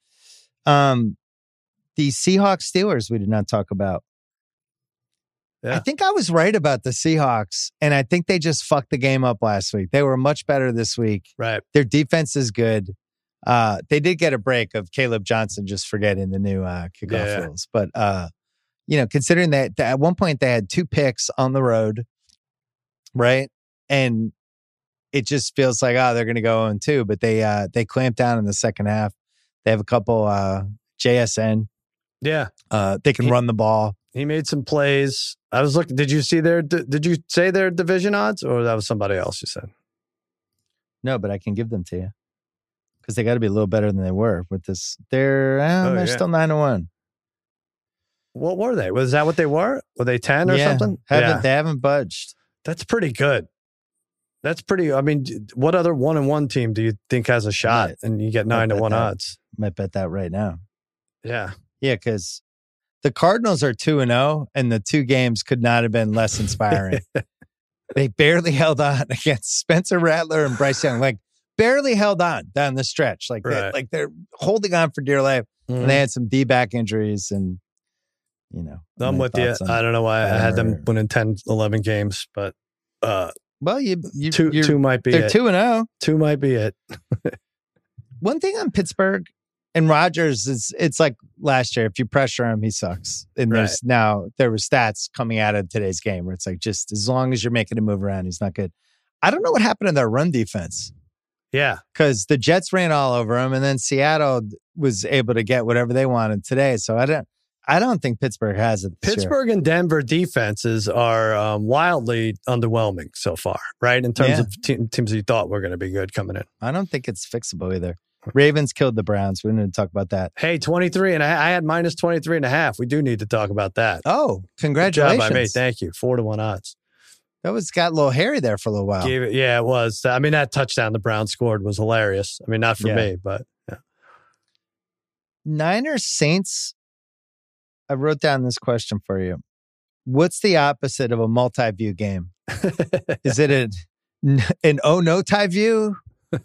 The Seahawks Steelers we did not talk about. Yeah. I think I was right about the Seahawks, and I think they just fucked the game up last week. They were much better this week. Right. Their defense is good. They did get a break of Caleb Johnson just forgetting the new kickoff rules. But, considering that at one point they had 2 picks on the road, right? And it just feels like, they're going to go 0-2, but they clamped down in the second half. They have a couple JSN. Yeah. They can run the ball. He made some plays. I was looking. Did you see did you say their division odds, or that was somebody else you said? No, but I can give them to you because they got to be a little better than they were with this. They're still 9-1. What were they? Was that what they were? Were they 10 or something? They haven't budged. That's pretty good. That's pretty. I mean, what other 1-1 team do you think has a shot? And you get 9-1 odds. Might bet that right now. Yeah. Yeah, because the Cardinals are 2-0, and the 2 games could not have been less inspiring. They barely held on against Spencer Rattler and Bryce Young. Like, barely held on down the stretch. Like, they're holding on for dear life. Mm-hmm. And they had some D-back injuries, and, I'm with you. I don't know why I had them winning 10, 11 games, but well, two might be they're it. 2-0. 2 might be it. One thing on Pittsburgh and Rodgers is it's like last year. If you pressure him, he sucks. And there were stats coming out of today's game where it's like just as long as you're making him move around, he's not good. I don't know what happened to their run defense. Yeah, because the Jets ran all over him, and then Seattle was able to get whatever they wanted today. So I don't think Pittsburgh has it. Pittsburgh and Denver defenses are wildly underwhelming so far, right? In terms of teams you thought were going to be good coming in. I don't think it's fixable either. Ravens killed the Browns. We didn't talk about that. Hey, 23, and I had minus 23.5. We do need to talk about that. Oh, congratulations. Good job by me. Thank you. 4-1 odds. That got a little hairy there for a little while. It was. I mean, that touchdown the Browns scored was hilarious. I mean, not for me, but yeah. Niners Saints. I wrote down this question for you. What's the opposite of a multi-view game? Is it an oh-no-tie view?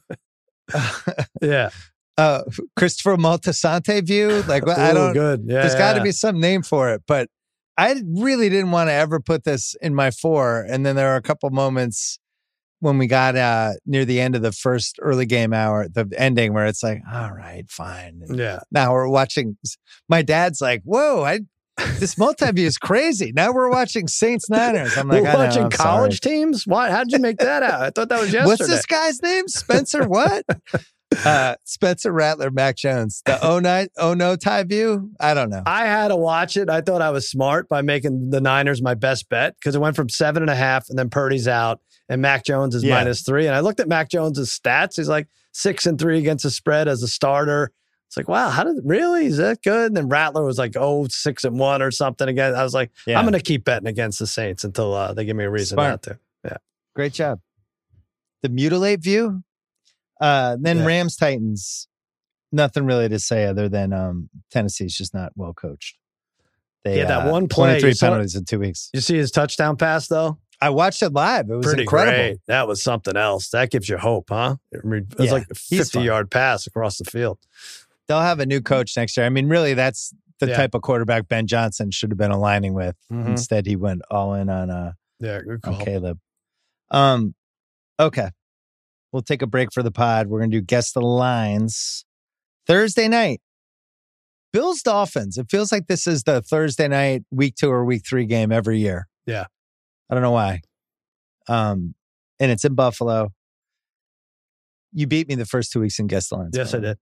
Yeah. Christopher Maltasante view? Like, I don't. Good. Yeah, there's got to be some name for it, but I really didn't want to ever put this in my 4. And then there are a couple moments when we got near the end of the first early game hour, the ending, where it's like, all right, fine. And now we're watching. My dad's like, whoa, this multi-view is crazy. Now we're watching Saints Niners. I'm like, we're watching college teams? What? How'd you make that out? I thought that was yesterday. What's this guy's name? Spencer what? Spencer Rattler, Mac Jones. The oh no tie view? I don't know. I had to watch it. I thought I was smart by making the Niners my best bet because it went from 7.5 and then Purdy's out and Mac Jones is -3. And I looked at Mac Jones's stats. He's like 6-3 against the spread as a starter. It's like, wow, really? Is that good? And then Rattler was like, 6-1 or something again. I was like, I'm going to keep betting against the Saints until they give me a reason not to. Yeah. Great job. The mutilate view. Then Rams Titans. Nothing really to say other than Tennessee's just not well coached. They had that one play. 23 penalties in 2 weeks. You see his touchdown pass though? I watched it live. It was pretty incredible. Great. That was something else. That gives you hope, huh? It was like a 50-yard pass across the field. They'll have a new coach next year. I mean, really, that's the type of quarterback Ben Johnson should have been aligning with. Mm-hmm. Instead, he went all in on good call. On Caleb. Okay. We'll take a break for the pod. We're going to do Guess the Lines. Thursday night. Bills Dolphins. It feels like this is the Thursday night week 2 or week 3 game every year. Yeah. I don't know why. And it's in Buffalo. You beat me the first 2 weeks in Guess the Lines. Yes, I did.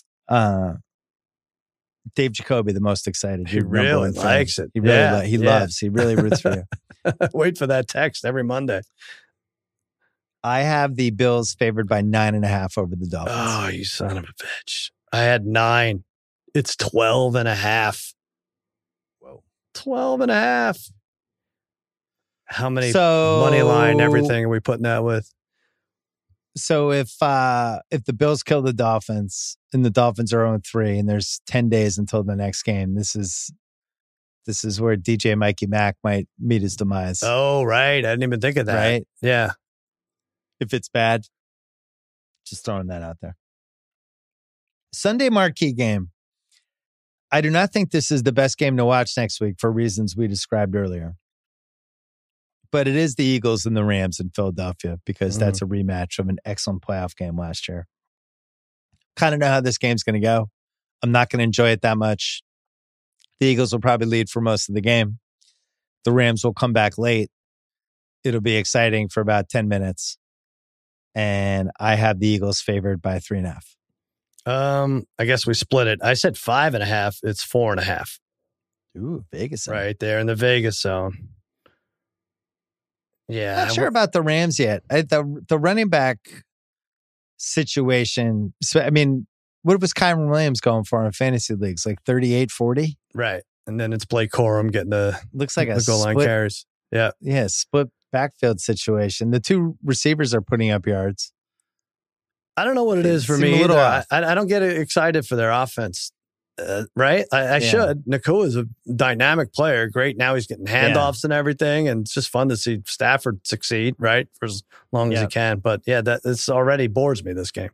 Dave Jacoby, the most excited. He really likes it. He really he loves. He really roots for you. Wait for that text every Monday. I have the Bills favored by 9.5 over the Dolphins. Oh, you son of a bitch. I had 9. It's 12.5. Whoa. 12.5. How many money line, everything are we putting that with? So if the Bills kill the Dolphins and the Dolphins are 0-3 and there's 10 days until the next game, this is where DJ Mikey Mack might meet his demise. Oh, right. I didn't even think of that. Right? Yeah. If it's bad, just throwing that out there. Sunday marquee game. I do not think this is the best game to watch next week for reasons we described earlier. But it is the Eagles and the Rams in Philadelphia because that's a rematch of an excellent playoff game last year. Kind of know how this game's going to go. I'm not going to enjoy it that much. The Eagles will probably lead for most of the game. The Rams will come back late. It'll be exciting for about 10 minutes. And I have the Eagles favored by 3.5. I guess we split it. I said 5.5. It's 4.5. Ooh, Vegas zone. Right there in the Vegas zone. Yeah. Not sure about the Rams yet. The running back situation. So, I mean, what was Kyron Williams going for in fantasy leagues? Like 38, 40? Right. And then it's Blake Corum getting the looks like a goal line carries. Yeah. Yeah. Split backfield situation. The two receivers are putting up yards. I don't know what it is for me either. I don't get excited for their offense. Right? I should. Nakua is a dynamic player. Great. Now he's getting handoffs and everything. And it's just fun to see Stafford succeed, right? For as long as he can. But this already bores me, this game.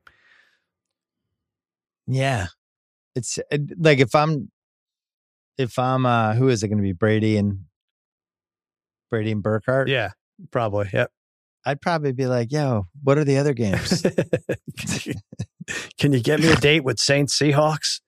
Yeah. It's like if I'm who is it going to be? Brady and Burkhardt? Yeah, probably. Yep. I'd probably be like, yo, what are the other games? Can you get me a date with Saints Seahawks?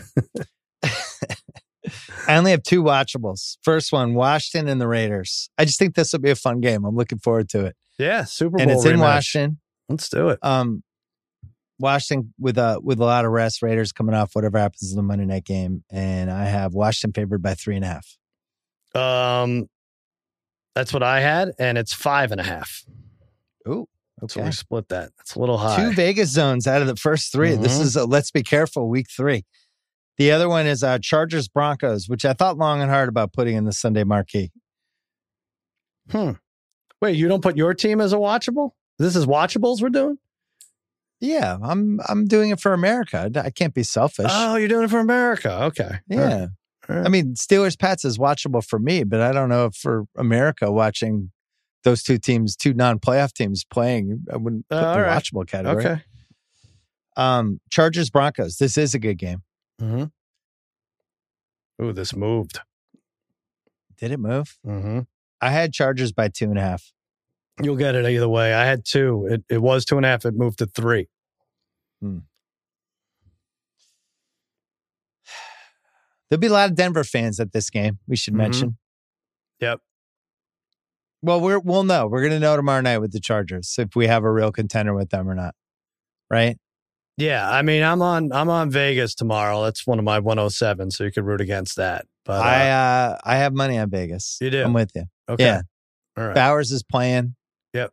I only have 2 watchables. First one, Washington and the Raiders. I just think this will be a fun game. I'm looking forward to it. Yeah, Super Bowl and it's rematch. In Washington. Let's do it. Washington with a lot of rest. Raiders coming off whatever happens in the Monday night game, and I have Washington favored by 3.5. That's what I had, and it's 5.5. Ooh. Okay. So we split that. That's a little high. 2 Vegas zones out of the first 3. Mm-hmm. This is let's be careful, week 3. The other one is Chargers Broncos, which I thought long and hard about putting in the Sunday marquee. Wait, you don't put your team as a watchable? This is watchables we're doing? Yeah, I'm doing it for America. I can't be selfish. Oh, you're doing it for America. Okay. Yeah. All right. I mean, Steelers Pats is watchable for me, but I don't know if for America watching those 2 teams, 2 non-playoff teams playing, I wouldn't put the watchable category. Okay. Chargers Broncos. This is a good game. Mm-hmm. Ooh, this moved. Did it move? Mm-hmm. I had Chargers by 2.5. You'll get it either way. I had 2. It was 2.5. It moved to 3. There'll be a lot of Denver fans at this game. We should mention. Yep. Well, we'll know. We're going to know tomorrow night with the Chargers if we have a real contender with them or not. Right? Yeah, I mean, I'm on Vegas tomorrow. That's one of my 107, so you could root against that. But I have money on Vegas. You do? I'm with you. Okay. Yeah. All right. Bowers is playing. Yep.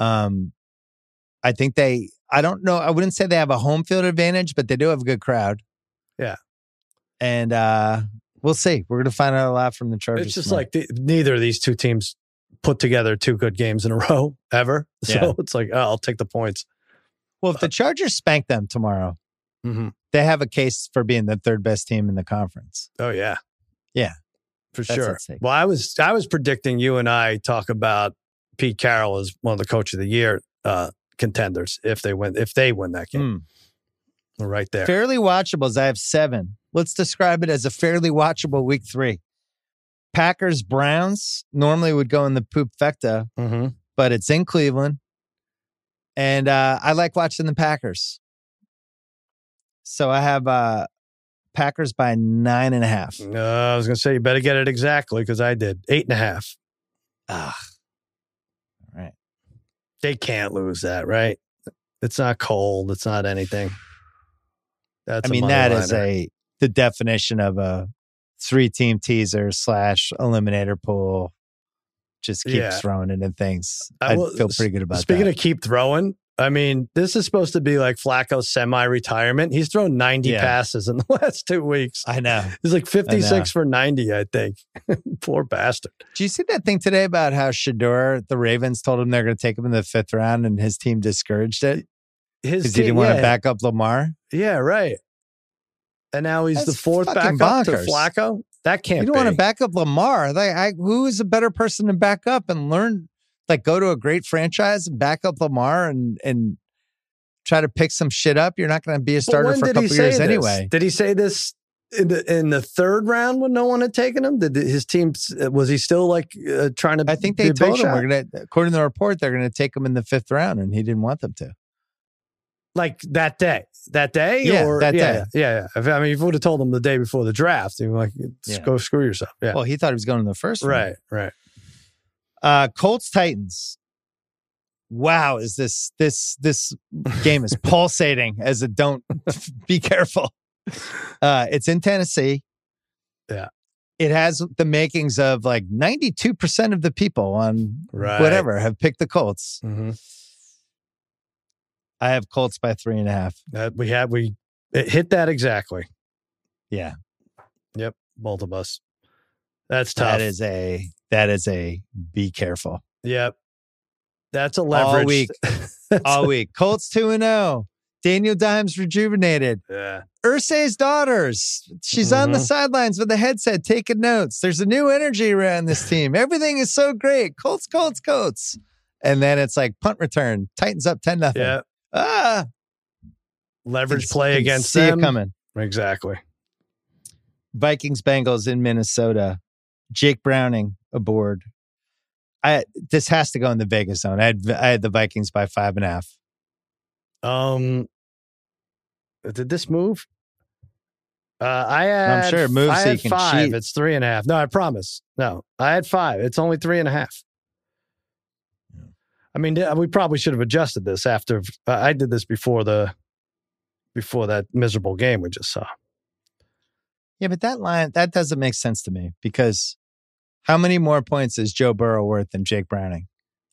I think I don't know. I wouldn't say they have a home field advantage, but they do have a good crowd. Yeah. And we'll see. We're going to find out a lot from the Chargers. It's just tomorrow. Like neither of these 2 teams put together 2 good games in a row ever. So it's like, I'll take the points. Well, if the Chargers spank them tomorrow, they have a case for being the third best team in the conference. Oh, yeah. Yeah. For sure. Well, I was predicting you and I talk about Pete Carroll as one of the Coach of the Year contenders if they win that game. We're right there. Fairly watchables. I have 7. Let's describe it as a fairly watchable week 3. Packers Browns normally would go in the poop fecta, but it's in Cleveland, and I like watching the Packers. So I have Packers by 9.5. I was going to say you better get it exactly because I did 8.5. All right. They can't lose that, right? It's not cold. It's not anything. That's that is the definition of a 3-team teaser / eliminator pool. Just keep throwing it in things. I feel pretty good about that. Speaking of keep throwing, I mean, this is supposed to be like Flacco's semi-retirement. He's thrown 90 passes in the last 2 weeks. I know. He's like 56 for 90, I think. Poor bastard. Did you see that thing today about how Shedeur, the Ravens, told him they're going to take him in the 5th round and his team discouraged it? Because he didn't want to back up Lamar? Yeah, right. And now he's the 4th backup to Flacco? That can't be. You don't want to back up Lamar. Who is a better person to back up and learn? Like, go to a great franchise and back up Lamar and try to pick some shit up. You're not going to be a starter for a couple years anyway. Did he say this in the 3rd round when no one had taken him? Did his team, was he still trying to? I think they told him, according to the report, they're going to take him in the 5th round, and he didn't want them to. Like that day? Yeah, or, that day. Yeah. I mean, if you would have told him the day before the draft, he'd be like, go screw yourself. Yeah. Well, he thought he was going in the 1st round. Right. Colts Titans. Wow, is this game is pulsating as a don't be careful. It's in Tennessee. Yeah. It has the makings of like 92% of the people on whatever have picked the Colts. I have Colts by 3.5. We hit that exactly. Yeah. Yep. Both of us. That's tough. That is a be careful. Yep. That's a leverage. All week. Colts 2-0. Daniel Dimes rejuvenated. Yeah. Irsay's daughters. She's on the sidelines with a headset taking notes. There's a new energy around this team. Everything is so great. Colts, Colts, Colts. And then it's like punt return. Titans up 10-0. Yeah. Leverage play against see them. It coming. Exactly. Vikings Bengals in Minnesota. Jake Browning aboard. This has to go in the Vegas zone. I had the Vikings by 5.5. Did this move? I'm sure it moves so you can 5. cheat. It's 3.5. No, I promise. No, I had 5. It's only 3.5. I mean, we probably should have adjusted this after I did this before that miserable game we just saw. Yeah, but that line, that doesn't make sense to me because how many more points is Joe Burrow worth than Jake Browning?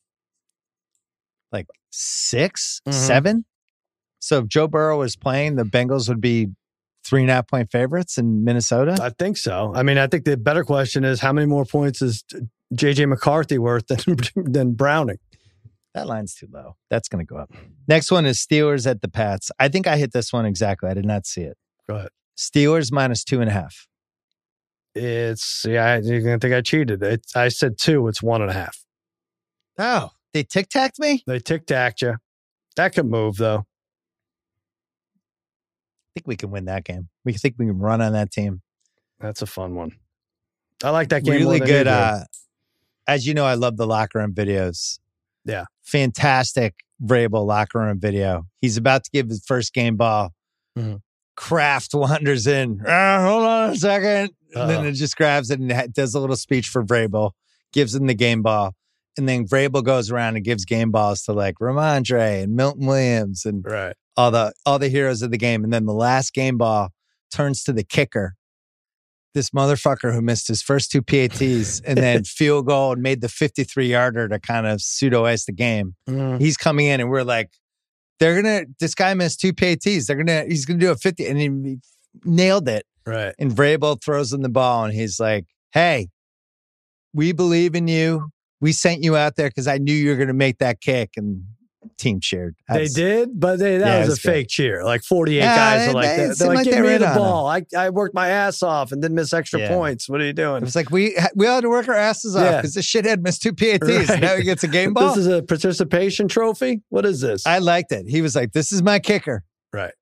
Like 6, 7? So if Joe Burrow was playing, the Bengals would be 3.5-point favorites in Minnesota? I think so. I mean, I think the better question is how many more points is J.J. McCarthy worth than Browning? That line's too low. That's going to go up. Next one is Steelers at the Pats. I think I hit this one exactly. I did not see it. Go ahead. Steelers minus 2.5. You're going to think I cheated. I said 2. It's 1.5. Oh, they tic-tacked me? They tic-tacked you. That could move, though. I think we can win that game. We think we can run on that team. That's a fun one. I like that game. Really good. As you know, I love the locker room videos. Yeah. Fantastic Vrabel locker room video. He's about to give his first game ball. Kraft wanders in. Hold on a second. And then it just grabs it and does a little speech for Vrabel, gives him the game ball. And then Vrabel goes around and gives game balls to like Ramondre and Milton Williams and all the heroes of the game. And then the last game ball turns to the kicker. This motherfucker who missed his first 2 PATs and then field goal and made the 53-yarder to kind of pseudo-ice the game. He's coming in and we're like, this guy missed 2 PATs. He's going to do a 50 and he nailed it. Right. And Vrabel throws him the ball and he's like, hey, we believe in you. We sent you out there because I knew you were going to make that kick and team cheered. They did, but that was a fake cheer. Like 48 guys are like, they're like, give me the ball. I worked my ass off and didn't miss extra points. What are you doing? It was like, we all had to work our asses off because this shithead missed 2 PATs. Right. Now he gets a game ball. This is a participation trophy? What is this? I liked it. He was like, this is my kicker. Right.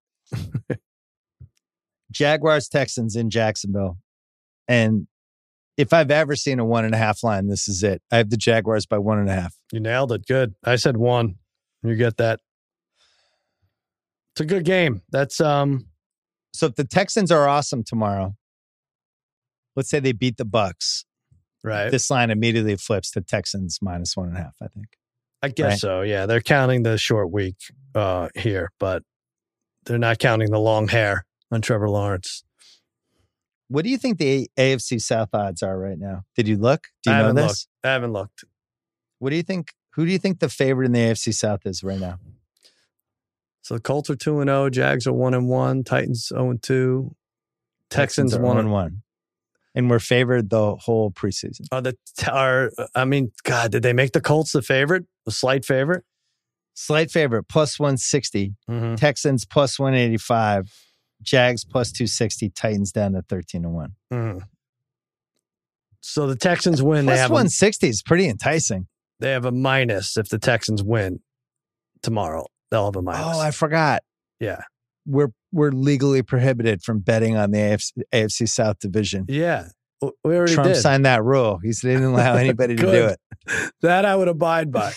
Jaguars Texans in Jacksonville. And if I've ever seen a 1.5 line, this is it. I have the Jaguars by 1.5. You nailed it. Good. I said 1. You get that. It's a good game. That's So if the Texans are awesome tomorrow, let's say they beat the Bucs. Right. This line immediately flips to Texans minus 1.5, I think. I guess so. Yeah. They're counting the short week here, but they're not counting the long hair on Trevor Lawrence. What do you think the AFC South odds are right now? Did you look? Do you know this? I haven't looked. What do you think? Who do you think the favorite in the AFC South is right now? So the Colts are 2-0, Jags are 1-1, Titans 0-2, Texans 1-1. And we're favored the whole preseason. God, did they make the Colts the favorite? A slight favorite? Slight favorite, plus 160. Mm-hmm. Texans plus 185. Jags plus 260. Titans down to 13-1. Mm-hmm. So the Texans win. Plus 160 is pretty enticing. They have a minus if the Texans win tomorrow. They'll have a minus. Oh, I forgot. Yeah. We're legally prohibited from betting on the AFC South division. Yeah. We already Trump did. signed that rule. He said he didn't allow anybody to do it. That I would abide by.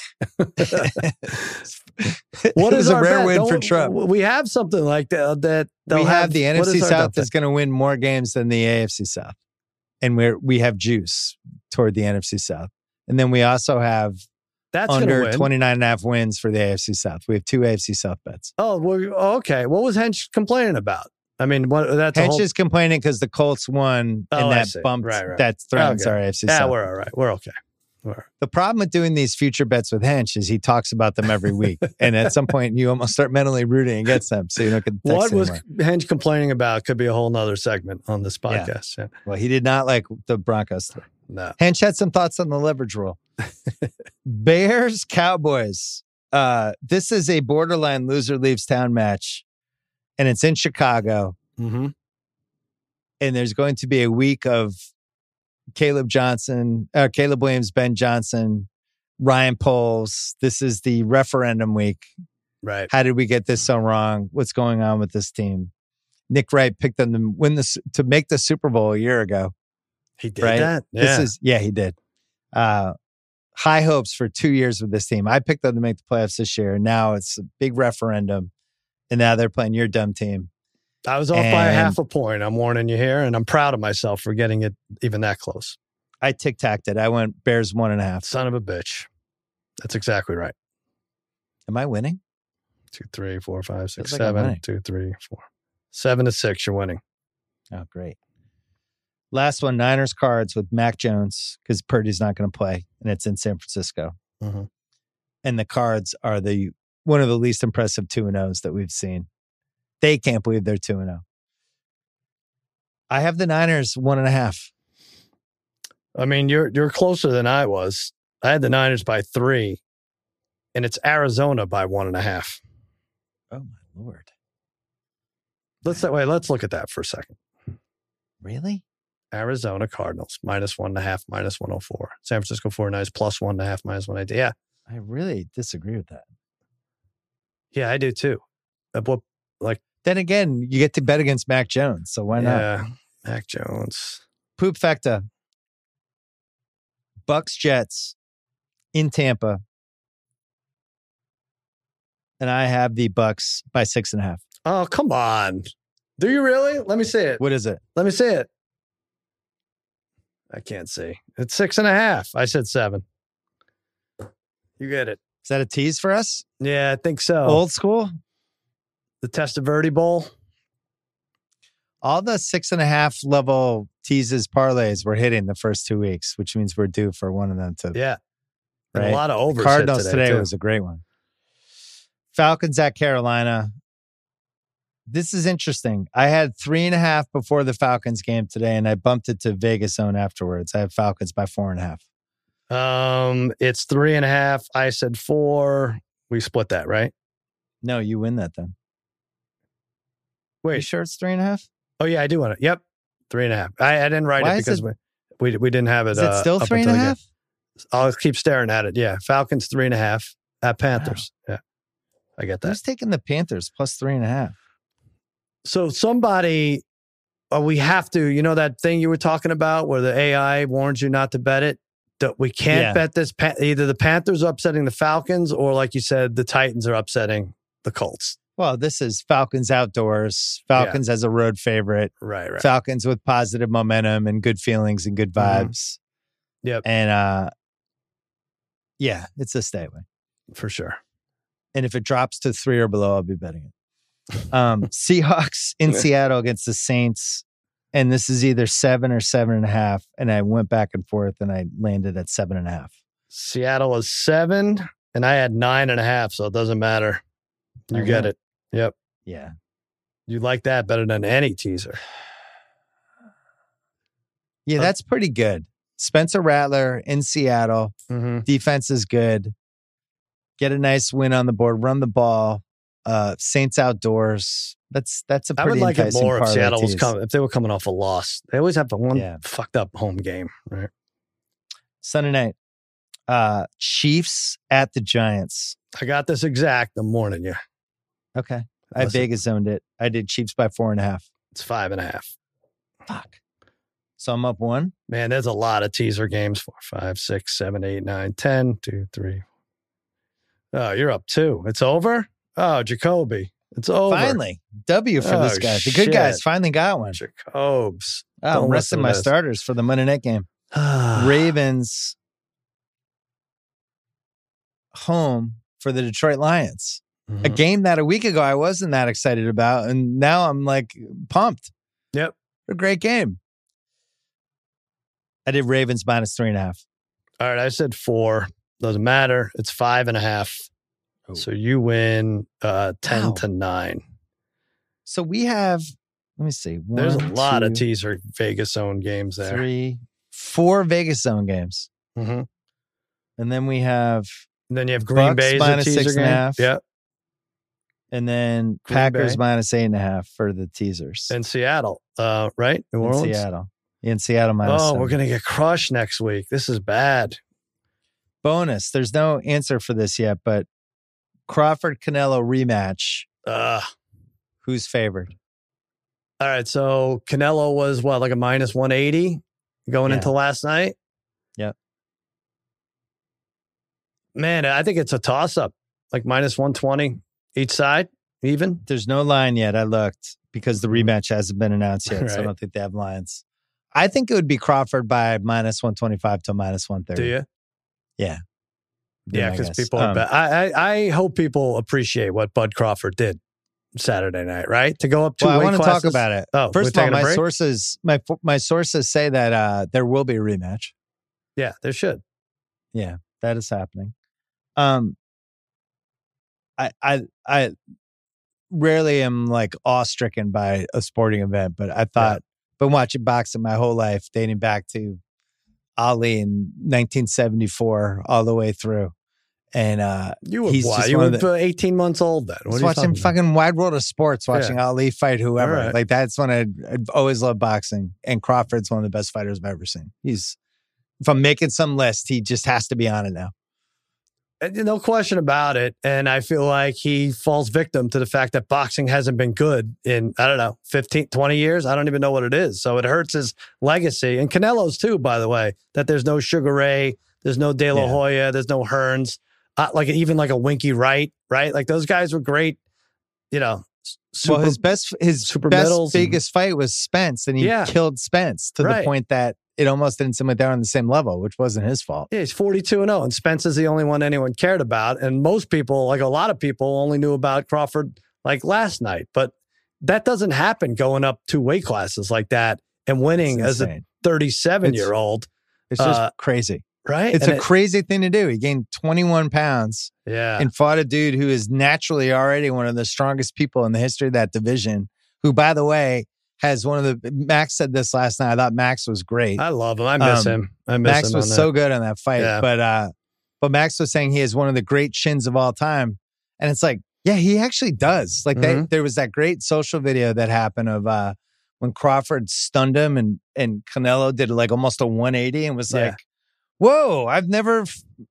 What is a rare win for Trump? We have something like that. We have the NFC South is going to win more games than the AFC South. And we have juice toward the NFC South. And then we also have under 29.5 wins for the AFC South. We have 2 AFC South bets. Oh, well, okay. What was Hench complaining about? I mean, Hench is complaining because the Colts won and that bumped. Right. That threatens our AFC South. Yeah, we're all right. We're okay. The problem with doing these future bets with Hench is he talks about them every week. And at some point, you almost start mentally rooting against them. So you don't get the text What was anymore. Hench complaining about could be a whole nother segment on this podcast. Yeah. Well, he did not like the Broncos. No. Hench had some thoughts on the leverage rule. Bears, Cowboys. This is a borderline loser leaves town match. And it's in Chicago. Mm-hmm. And there's going to be a week of Caleb Williams, Ben Johnson, Ryan Poles. This is the referendum week. Right. How did we get this so wrong? What's going on with this team? Nick Wright picked them to win to make the Super Bowl a year ago. He did that? Yeah. He did. High hopes for 2 years with this team. I picked them to make the playoffs this year. And now it's a big referendum. And now they're playing your dumb team. I was off by a half a point. I'm warning you here, and I'm proud of myself for getting it even that close. I tic-tacked it. I went Bears 1.5. Son of a bitch. That's exactly right. Am I winning? 2, 3, 4, 5, 6, like 7. 2, 3, 4. 7-6, you're winning. Oh, great. Last one, Niners Cards with Mac Jones, because Purdy's not going to play, and it's in San Francisco. Mm-hmm. And the Cards are one of the least impressive 2-0s that we've seen. They can't believe they're 2-0. I have the Niners 1.5. I mean, you're closer than I was. I had the Niners by 3, and it's Arizona by 1.5. Oh my Lord! Let's look at that for a second. Really? Arizona Cardinals minus 1.5, minus 104. San Francisco 49ers plus 1.5, minus 180. Yeah, I really disagree with that. Yeah, I do too. Then again, you get to bet against Mac Jones, so why not? Yeah, Mac Jones. Poop Fecta. Bucks Jets in Tampa. And I have the Bucks by 6.5. Oh, come on. Do you really? Let me see it. What is it? Let me see it. I can't see. It's 6.5. I said 7. You get it. Is that a tease for us? Yeah, I think so. Old school? The Testaverde Bowl. All the 6.5 level teases parlays we're hitting the first 2 weeks, which means we're due for one of them to. Yeah. Right? And a lot of overs. Cardinals today was a great one. Falcons at Carolina. This is interesting. I had 3.5 before the Falcons game today, and I bumped it to Vegas zone afterwards. I have Falcons by 4.5. It's 3.5. I said 4. We split that, right? No, you win that then. Wait. You sure it's 3.5? Oh, yeah, I do want it. Yep. 3.5. I didn't write it because we didn't have it. Is it still 3.5? I'll keep staring at it. Yeah. Falcons 3.5 at Panthers. Wow. Yeah. I get that. Who's taking the Panthers plus 3.5? So somebody, we have to, you know, that thing you were talking about where the AI warns you not to bet it? That we can't bet this. Either the Panthers are upsetting the Falcons or, like you said, the Titans are upsetting the Colts. Well, this is Falcons outdoors. Falcons as a road favorite. Right. Falcons with positive momentum and good feelings and good vibes. Yep. And it's a stay away. For sure. And if it drops to 3 or below, I'll be betting it. Seahawks in Seattle against the Saints. And this is either 7 or 7.5. And I went back and forth and I landed at 7.5. Seattle was 7 and I had 9.5. So it doesn't matter. You get it. Yep. Yeah. You like that better than any teaser. Yeah, that's pretty good. Spencer Rattler in Seattle. Mm-hmm. Defense is good. Get a nice win on the board. Run the ball. Saints outdoors. That's a pretty. I would like it more if Seattle was coming. If they were coming off a loss. They always have one fucked up home game, right? Sunday night. Chiefs at the Giants. I got this exact. I'm warning you. Okay. I Vegas zoned it. I did Chiefs by 4.5. It's 5.5. Fuck. So I'm up 1. Man, there's a lot of teaser games. 4, 5, 6, 7, 8, 9, 10, 2, 3. Oh, you're up 2. It's over? Oh, Jacoby. It's over. Finally. W for this guy. The good guys finally got one. Jacobs. Oh, I'm resting my starters for the Monday night game. Ravens home for the Detroit Lions. Mm-hmm. A game that a week ago I wasn't that excited about, and now I'm like pumped. Yep. A great game. I did Ravens minus 3.5. All right, I said 4. Doesn't matter. It's 5.5. Oh. So you win 10-9. So we have, let me see. There's a lot of teaser Vegas zone games there. 3, 4 Vegas zone games. Mm-hmm. And then we have. And then you have Green Bay's minus a teaser 6.5. game. Yep. And then Green Packers Bay. Minus 8.5 for the teasers. And Seattle, right? New Orleans? In Seattle minus 7. We're going to get crushed next week. This is bad. Bonus. There's no answer for this yet, but Crawford-Canelo rematch. Who's favored? All right. So Canelo was what, like a minus 180 going into last night? Yep. Man, I think it's a toss-up. Like minus 120 each side, even. There's no line yet. I looked because the rematch hasn't been announced yet, so I don't think they have lines. I think it would be Crawford by minus 125 to minus 130. Do you? Yeah. Yeah, because people are bad. I hope people appreciate what Bud Crawford did Saturday night, right? To go up 2 weight classes. I want to talk about it. Oh, first of all, my sources say that there will be a rematch. Yeah, there should. Yeah, that is happening. I rarely am like awe-stricken by a sporting event, but I thought, been watching boxing my whole life, dating back to Ali in 1974 all the way through. And you were 18 months old then. I was watching fucking Wide World of Sports, watching Ali fight whoever. Right. Like that's when I'd always loved boxing. And Crawford's one of the best fighters I've ever seen. If I'm making some list, he just has to be on it now. No question about it. And I feel like he falls victim to the fact that boxing hasn't been good in, 15, 20 years. I don't even know what it is. So it hurts his legacy. And Canelo's too, by the way, that there's no Sugar Ray, there's no De La Hoya, there's no Hearns, even like a Winky Wright, right? Like those guys were great, his best biggest fight was Spence, and he killed Spence to the point that it almost didn't seem like they were on the same level, which wasn't his fault. Yeah, he's 42-0, and Spence is the only one anyone cared about. And most people, like a lot of people, only knew about Crawford like last night. But that doesn't happen going up 2 weight classes like that and winning as a 37-year-old. It's just crazy. Right? It's a crazy thing to do. He gained 21 pounds and fought a dude who is naturally already one of the strongest people in the history of that division, who, by the way, has one of the... Max said this last night. I thought Max was great. I love him. I miss him. Max was so good on that fight. Yeah. But Max was saying he has one of the great shins of all time. And it's like, yeah, he actually does. Like there was that great social video that happened of when Crawford stunned him and Canelo did like almost a 180 and was like, whoa, I've never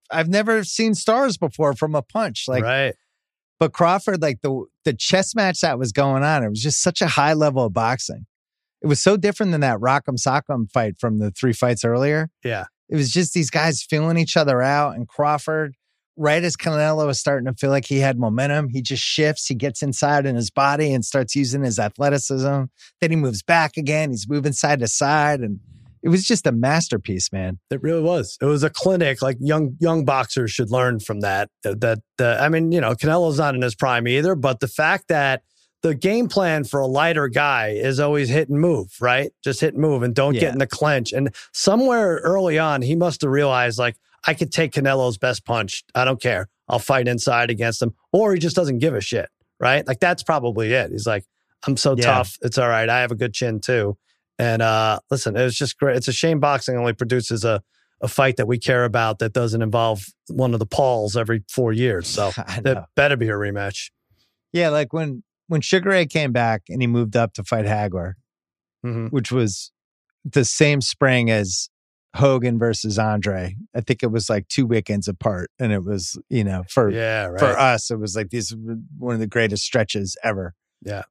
seen stars before from a punch. Like, right. But Crawford, like the chess match that was going on, it was just such a high level of boxing. It was so different than that Rock'em Sock'em fight from the 3 fights earlier. Yeah. It was just these guys feeling each other out, and Crawford, right as Canelo was starting to feel like he had momentum, he just shifts, he gets inside in his body and starts using his athleticism. Then he moves back again. He's moving side to side, and it was just a masterpiece, man. It really was. It was a clinic. Like young boxers should learn from that. I mean, Canelo's not in his prime either, but the fact that the game plan for a lighter guy is always hit and move, right? Just hit and move and don't get in the clinch. And somewhere early on, he must have realized, like, I could take Canelo's best punch. I don't care. I'll fight inside against him. Or he just doesn't give a shit, right? Like, that's probably it. He's like, I'm so tough. It's all right. I have a good chin too. And listen, it was just great. It's a shame boxing only produces a fight that we care about that doesn't involve one of the Pauls every 4 years. So that better be a rematch. Yeah, like when Sugar Ray came back and he moved up to fight Hagler, which was the same spring as Hogan versus Andre. I think it was like 2 weekends apart. And it was, for us, it was like one of the greatest stretches ever. Yeah.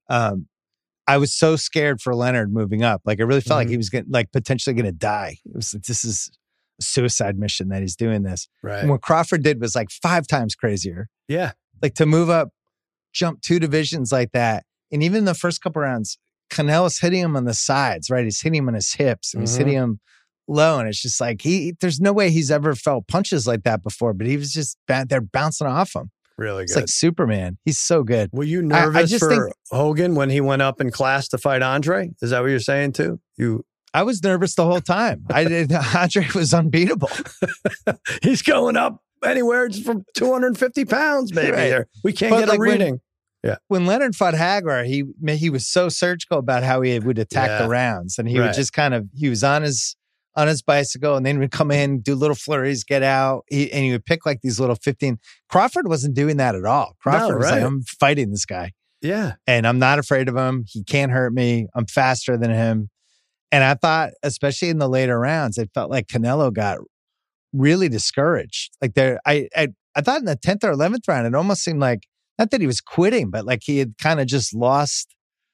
I was so scared for Leonard moving up. Like, I really felt like he was potentially going to die. It was like, this is a suicide mission that he's doing this. Right. And what Crawford did was like 5 times crazier. Yeah. Like, to move up, jump 2 divisions like that. And even the first couple rounds, Canelo's hitting him on the sides, right? He's hitting him on his hips and he's hitting him low. And it's just like, there's no way he's ever felt punches like that before, but he was just, they're bouncing off him. Really good. It's like Superman. He's so good. Were you nervous for Hogan when he went up in class to fight Andre? Is that what you're saying too? I was nervous the whole time. Andre was unbeatable. He's going up anywhere from 250 pounds, maybe. Right. We can't get a reading. When Leonard fought Hagler, he was so surgical about how he would attack the rounds, and he would just he was on his bicycle, and then would come in, do little flurries, get out, and he would pick like these little 15. Crawford wasn't doing that at all. Crawford was like, I'm fighting this guy. Yeah. And I'm not afraid of him. He can't hurt me. I'm faster than him. And I thought, especially in the later rounds, it felt like Canelo got really discouraged. Like I thought in the 10th or 11th round, it almost seemed like, not that he was quitting, but like he had kind of just lost.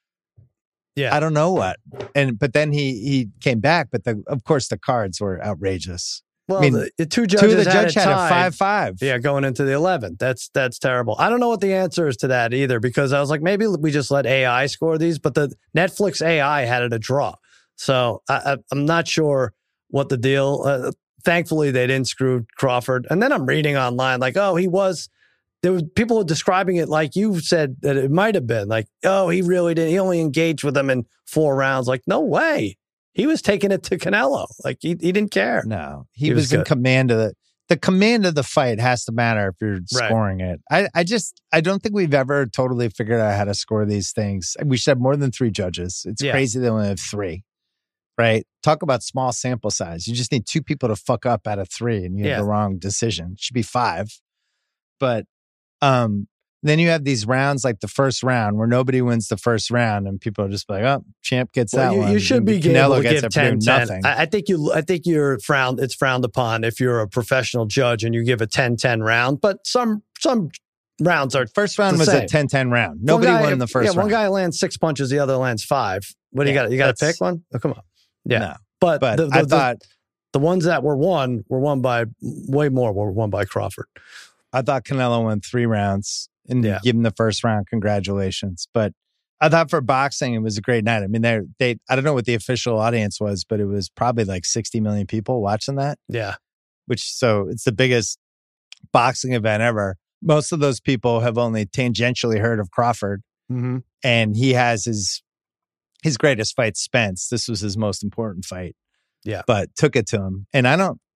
Yeah, I don't know what. But then he came back. But of course the cards were outrageous. Well, I mean, the 2 judges of the judge had a 5-5. Yeah, going into the 11th. That's terrible. I don't know what the answer is to that either, because I was like, maybe we just let AI score these, but the Netflix AI had it a draw. So I'm not sure what the deal. Thankfully, they didn't screw Crawford. And then I'm reading online like, there was people describing it like you said that it might have been like, he really didn't. He only engaged with them in 4 rounds. Like, no way. He was taking it to Canelo. Like, he didn't care. No, he was in command of the command of the fight has to matter if you're scoring it. I don't think we've ever totally figured out how to score these things. We should have more than 3 judges. It's crazy that we only have 3. Right? Talk about small sample size. You just need 2 people to fuck up out of 3 and you have the wrong decision. It should be 5. But then you have these rounds like the first round where nobody wins the first round and people are just like, champ gets that one. You should be able to give 10-10. I think you're it's frowned upon if you're a professional judge and you give a 10-10 round, but some rounds are first round was a 10-10 round. Nobody won in the first round. One guy lands 6 punches, the other lands 5. What do you got? You got to pick one? Oh, come on. Yeah. No, but I thought the ones that were won by way more were won by Crawford. I thought Canelo won 3 rounds and give him the first round. Congratulations. But I thought for boxing, it was a great night. I mean, I don't know what the official audience was, but it was probably like 60 million people watching that. Yeah. So it's the biggest boxing event ever. Most of those people have only tangentially heard of Crawford. Mm-hmm. And he has his greatest fight, Spence. This was his most important fight. Yeah. But took it to him. And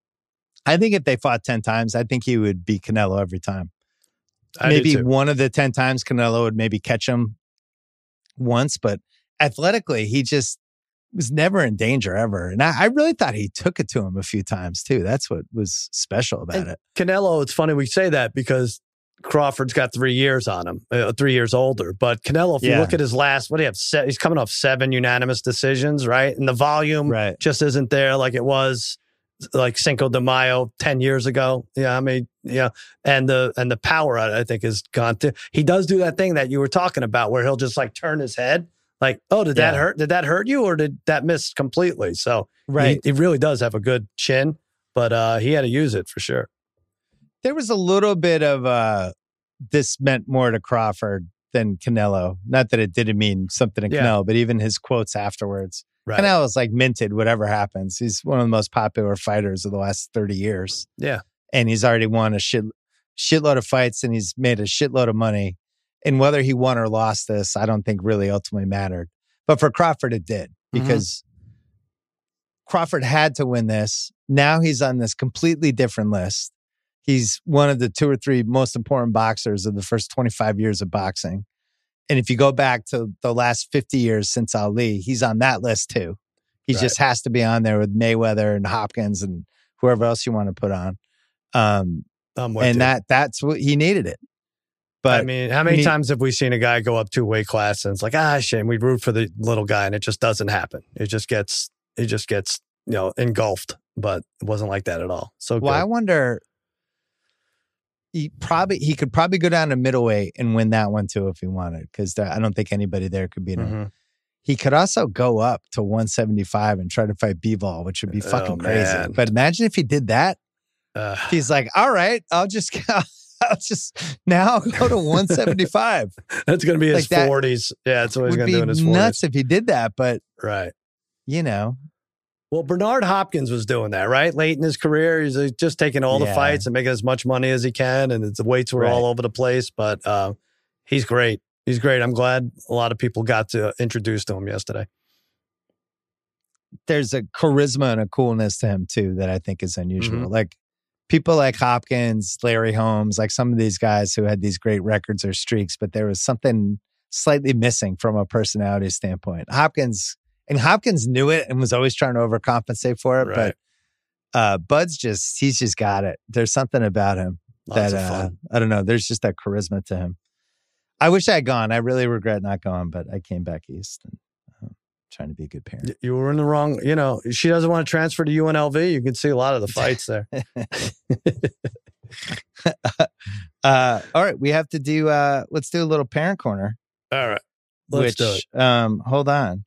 I think if they fought 10 times, I think he would beat Canelo every time. Maybe one of the 10 times Canelo would maybe catch him once, but athletically, he just was never in danger ever. And I really thought he took it to him a few times too. That's what was special about it. Canelo, it's funny we say that because Crawford's got 3 years on him, 3 years older. But Canelo, if you look at his last, what do you have? He's coming off 7 unanimous decisions, right? And the volume just isn't there like it was like Cinco de Mayo 10 years ago. Yeah, I mean, yeah. And the power, I think, is gone too. He does do that thing that you were talking about where he'll just like turn his head. Like, oh, did that hurt? Did that hurt you, or did that miss completely? So he really does have a good chin, but he had to use it for sure. There was a little bit of this meant more to Crawford than Canelo. Not that it didn't mean something to Canelo, but even his quotes afterwards. Right. Canelo's like minted whatever happens. He's one of the most popular fighters of the last 30 years. Yeah. And he's already won a shitload of fights, and he's made a shitload of money. And whether he won or lost this, I don't think really ultimately mattered. But for Crawford, it did, because Crawford had to win this. Now he's on this completely different list. He's one of the 2 or 3 most important boxers of the first 25 years of boxing. And if you go back to the last 50 years since Ali, he's on that list too. He just has to be on there with Mayweather and Hopkins and whoever else you want to put on. That's what he needed it. But I mean, how many times have we seen a guy go up 2 weight classes and it's like, shit, and we root for the little guy, and it just doesn't happen. It just gets engulfed. But it wasn't like that at all. So I wonder, he could probably go down to middleweight and win that one too if he wanted, because I don't think anybody there could beat him. He could also go up to 175 and try to fight Bivol, which would be fucking crazy. Man. But imagine if he did that. He's like, all right, I'll just now go to 175. That's going to be his 40s. Yeah, that's what he's going to do in his 40s. Nuts if he did that, but you know. Well, Bernard Hopkins was doing that, right? Late in his career, he's just taking all the fights and making as much money as he can, and the weights were all over the place. But he's great. He's great. I'm glad a lot of people got to introduce to him yesterday. There's a charisma and a coolness to him too that I think is unusual. Like people like Hopkins, Larry Holmes, like some of these guys who had these great records or streaks, but there was something slightly missing from a personality standpoint. Hopkins knew it and was always trying to overcompensate for it. But Bud's he's just got it. There's something about him that I don't know. There's just that charisma to him. I wish I had gone. I really regret not going, but I came back east and trying to be a good parent. You were in the wrong, she doesn't want to transfer to UNLV. You can see a lot of the fights there. All right. We have to do, let's do a little parent corner. All right. Let's do it. Hold on.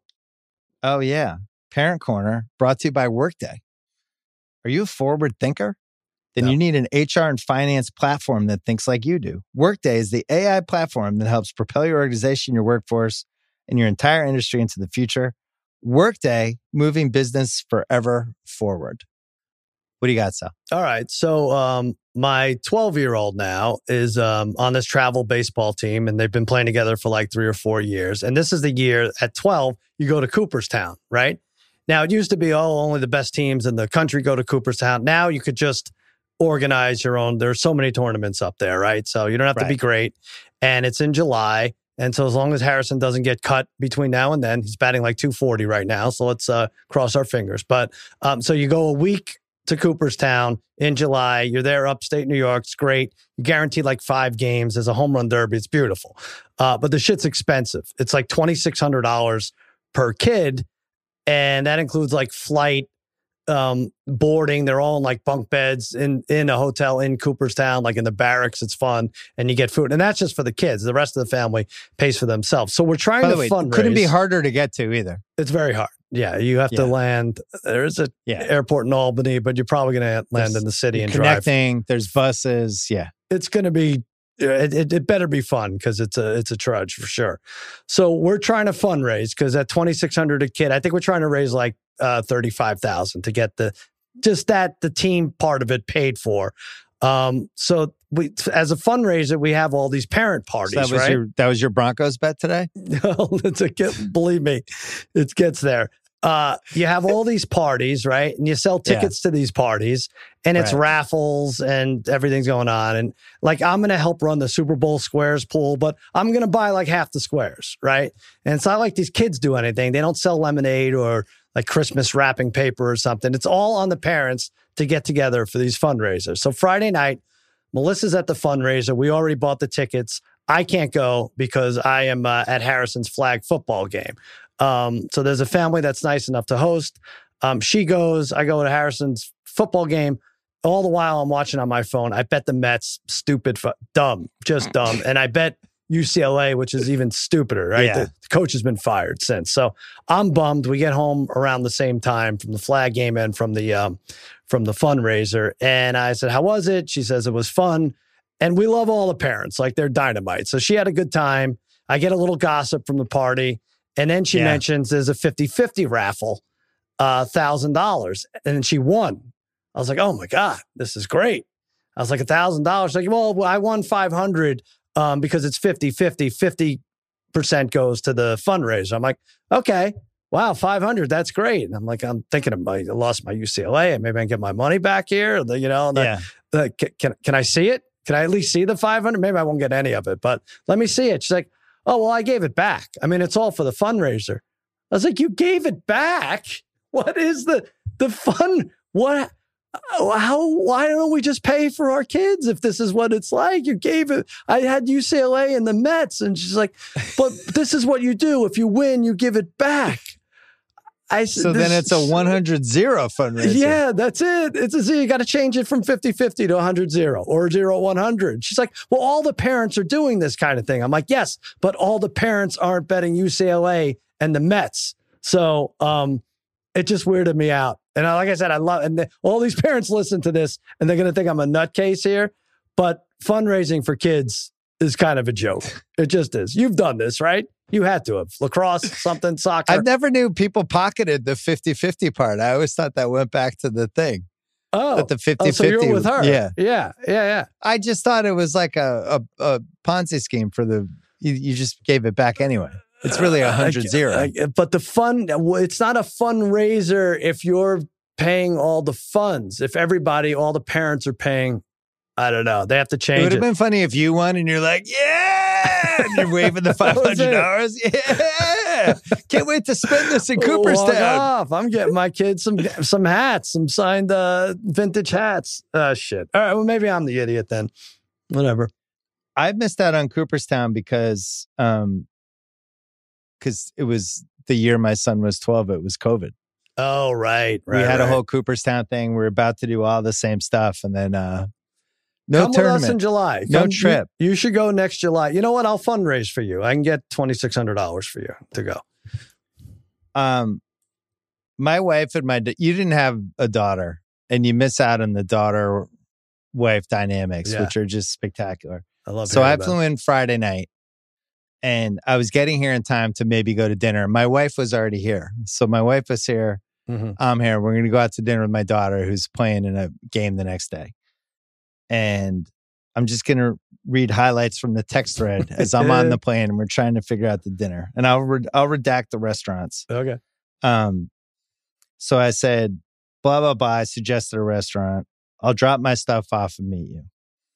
Oh yeah. Parent corner brought to you by Workday. Are you a forward thinker? Then you need an HR and finance platform that thinks like you do. Workday is the AI platform that helps propel your organization, your workforce, and your entire industry into the future. Workday, moving business forever forward. What do you got, Sal? All right. So my 12-year-old now is on this travel baseball team, and they've been playing together for like 3 or 4 years. And this is the year at 12, you go to Cooperstown, right? Now, it used to be, only the best teams in the country go to Cooperstown. Now you could just organize your own. There's so many tournaments up there, right? So you don't have to be great. And it's in July. And so as long as Harrison doesn't get cut between now and then, he's batting like 240 right now. So let's cross our fingers. But so you go a week to Cooperstown in July. You're there upstate New York. It's great. You guarantee like 5 games. There's a home run derby. It's beautiful. But the shit's expensive. It's like $2,600 per kid. And that includes like flight, boarding. They're all in like bunk beds in a hotel in Cooperstown, like in the barracks. It's fun. And you get food. And that's just for the kids. The rest of the family pays for themselves. So we're trying to fundraise. Couldn't be harder to get to either. It's very hard. Yeah, you have to land. There's a airport in Albany, but you're probably going to land in the city and connecting. Drive. There's buses. Yeah, it's going to be. It better be fun because it's a trudge for sure. So we're trying to fundraise because at $2,600 a kid, I think we're trying to raise like $35,000 to get the team part of it paid for. So we, as a fundraiser, we have all these parent parties. So that was your Broncos bet today? No, believe me, it gets there. You have all these parties, right? And you sell tickets to these parties, and it's raffles and everything's going on. And like, I'm going to help run the Super Bowl squares pool, but I'm going to buy like half the squares, right? And it's not like these kids do anything. They don't sell lemonade or like Christmas wrapping paper or something. It's all on the parents to get together for these fundraisers. So Friday night, Melissa's at the fundraiser. We already bought the tickets. I can't go because I am at Harrison's flag football game. So there's a family that's nice enough to host. She goes, I go to Harrison's football game. All the while I'm watching on my phone. I bet the Mets, dumb, just dumb. And I bet UCLA, which is even stupider, right? Yeah. The coach has been fired since. So I'm bummed. We get home around the same time from the flag game and from the fundraiser. And I said, how was it? She says it was fun. And we love all the parents, like they're dynamite. So she had a good time. I get a little gossip from the party. And then she mentions there's a 50-50 raffle, $1,000. And then she won. I was like, oh my God, this is great. I was like, $1,000. Like, well, I won 500 because it's 50-50. 50% goes to the fundraiser. I'm like, okay, wow, 500. That's great. And I'm like, I'm thinking I lost my UCLA and maybe I can get my money back here. Can I see it? Can I at least see the 500? Maybe I won't get any of it, but let me see it. She's like, oh, well, I gave it back. I mean, it's all for the fundraiser. I was like, you gave it back? What is the fun? What? Why don't we just pay for our kids if this is what it's like? You gave it. I had UCLA and the Mets. And she's like, but this is what you do. If you win, you give it back. So then it's a 100-0 fundraiser. Yeah, that's it. You got to change it from 50-50 to 100-0 or 0-100. She's like, well, all the parents are doing this kind of thing. I'm like, yes, but all the parents aren't betting UCLA and the Mets. So it just weirded me out. And like I said, I love, and all these parents listen to this and they're going to think I'm a nutcase here, but fundraising for kids is kind of a joke. It just is. You've done this, right? You had to have. Lacrosse, something, soccer. I never knew people pocketed the 50-50 part. I always thought that went back to the thing. Oh, but the 50-50. So you're with her. Yeah. I just thought it was like a Ponzi scheme for you just gave it back anyway. It's really 100-0. But it's not a fundraiser if you're paying all the funds. If all the parents are paying, I don't know. They have to change it. It would have been funny if you won and you're like, yeah! And you're waving the $500. Yeah! Can't wait to spend this in Cooperstown. I'm getting my kids some hats, some signed vintage hats. Shit. All right, well, maybe I'm the idiot then. Whatever. I missed out on Cooperstown because it was the year my son was 12. It was COVID. Oh, right. We had a whole Cooperstown thing. We were about to do all the same stuff. And then no Come tournament. With us in July. No trip. You should go next July. You know what? I'll fundraise for you. I can get $2,600 for you to go. My wife and you didn't have a daughter and you miss out on the daughter-wife dynamics, which are just spectacular. I love it. So I flew in Friday night. And I was getting here in time to maybe go to dinner. My wife was already here. So my wife was here. Mm-hmm. I'm here. We're going to go out to dinner with my daughter who's playing in a game the next day. And I'm just going to read highlights from the text thread as I'm on the plane and we're trying to figure out the dinner. And I'll redact the restaurants. Okay. So I said, blah, blah, blah. I suggested a restaurant. I'll drop my stuff off and meet you.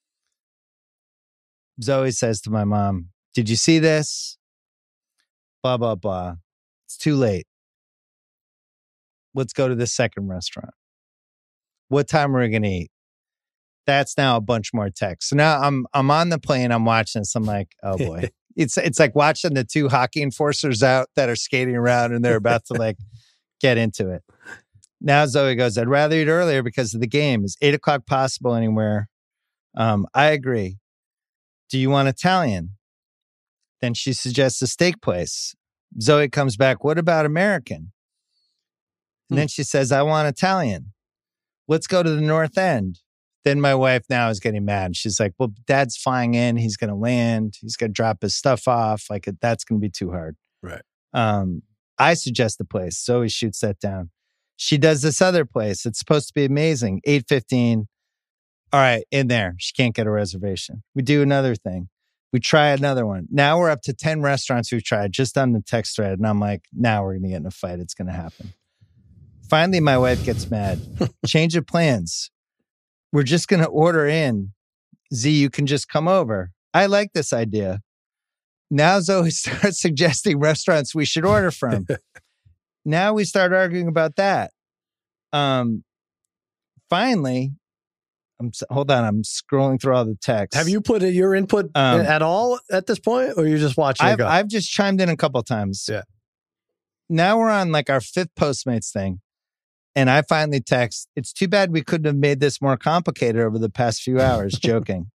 Zoe says to my mom, did you see this? Blah, blah, blah. It's too late. Let's go to the second restaurant. What time are we going to eat? That's now a bunch more text. So now I'm on the plane. I'm watching this. I'm like, oh boy. It's like watching the two hockey enforcers out that are skating around and they're about to like get into it. Now Zoe goes, I'd rather eat earlier because of the game. Is 8 o'clock possible anywhere? I agree. Do you want Italian? Then she suggests a steak place. Zoe comes back, what about American? And then she says, I want Italian. Let's go to the North End. Then my wife now is getting mad. She's like, well, Dad's flying in. He's going to land. He's going to drop his stuff off. Like, that's going to be too hard. Right. I suggest a place. Zoe shoots that down. She does this other place. It's supposed to be amazing. 8:15. All right, in there. She can't get a reservation. We do another thing. We try another one. Now we're up to 10 restaurants we've tried just on the text thread. And I'm like, now we're going to get in a fight. It's going to happen. Finally, my wife gets mad. Change of plans. We're just going to order in. Z, you can just come over. I like this idea. Now Zoe starts suggesting restaurants we should order from. Now we start arguing about that. Finally, Hold on. I'm scrolling through all the texts. Have you put your input at all at this point, or you're just watching it go? I've just chimed in a couple of times. Yeah. Now we're on like our 5th Postmates thing. And I finally text, it's too bad we couldn't have made this more complicated over the past few hours, joking.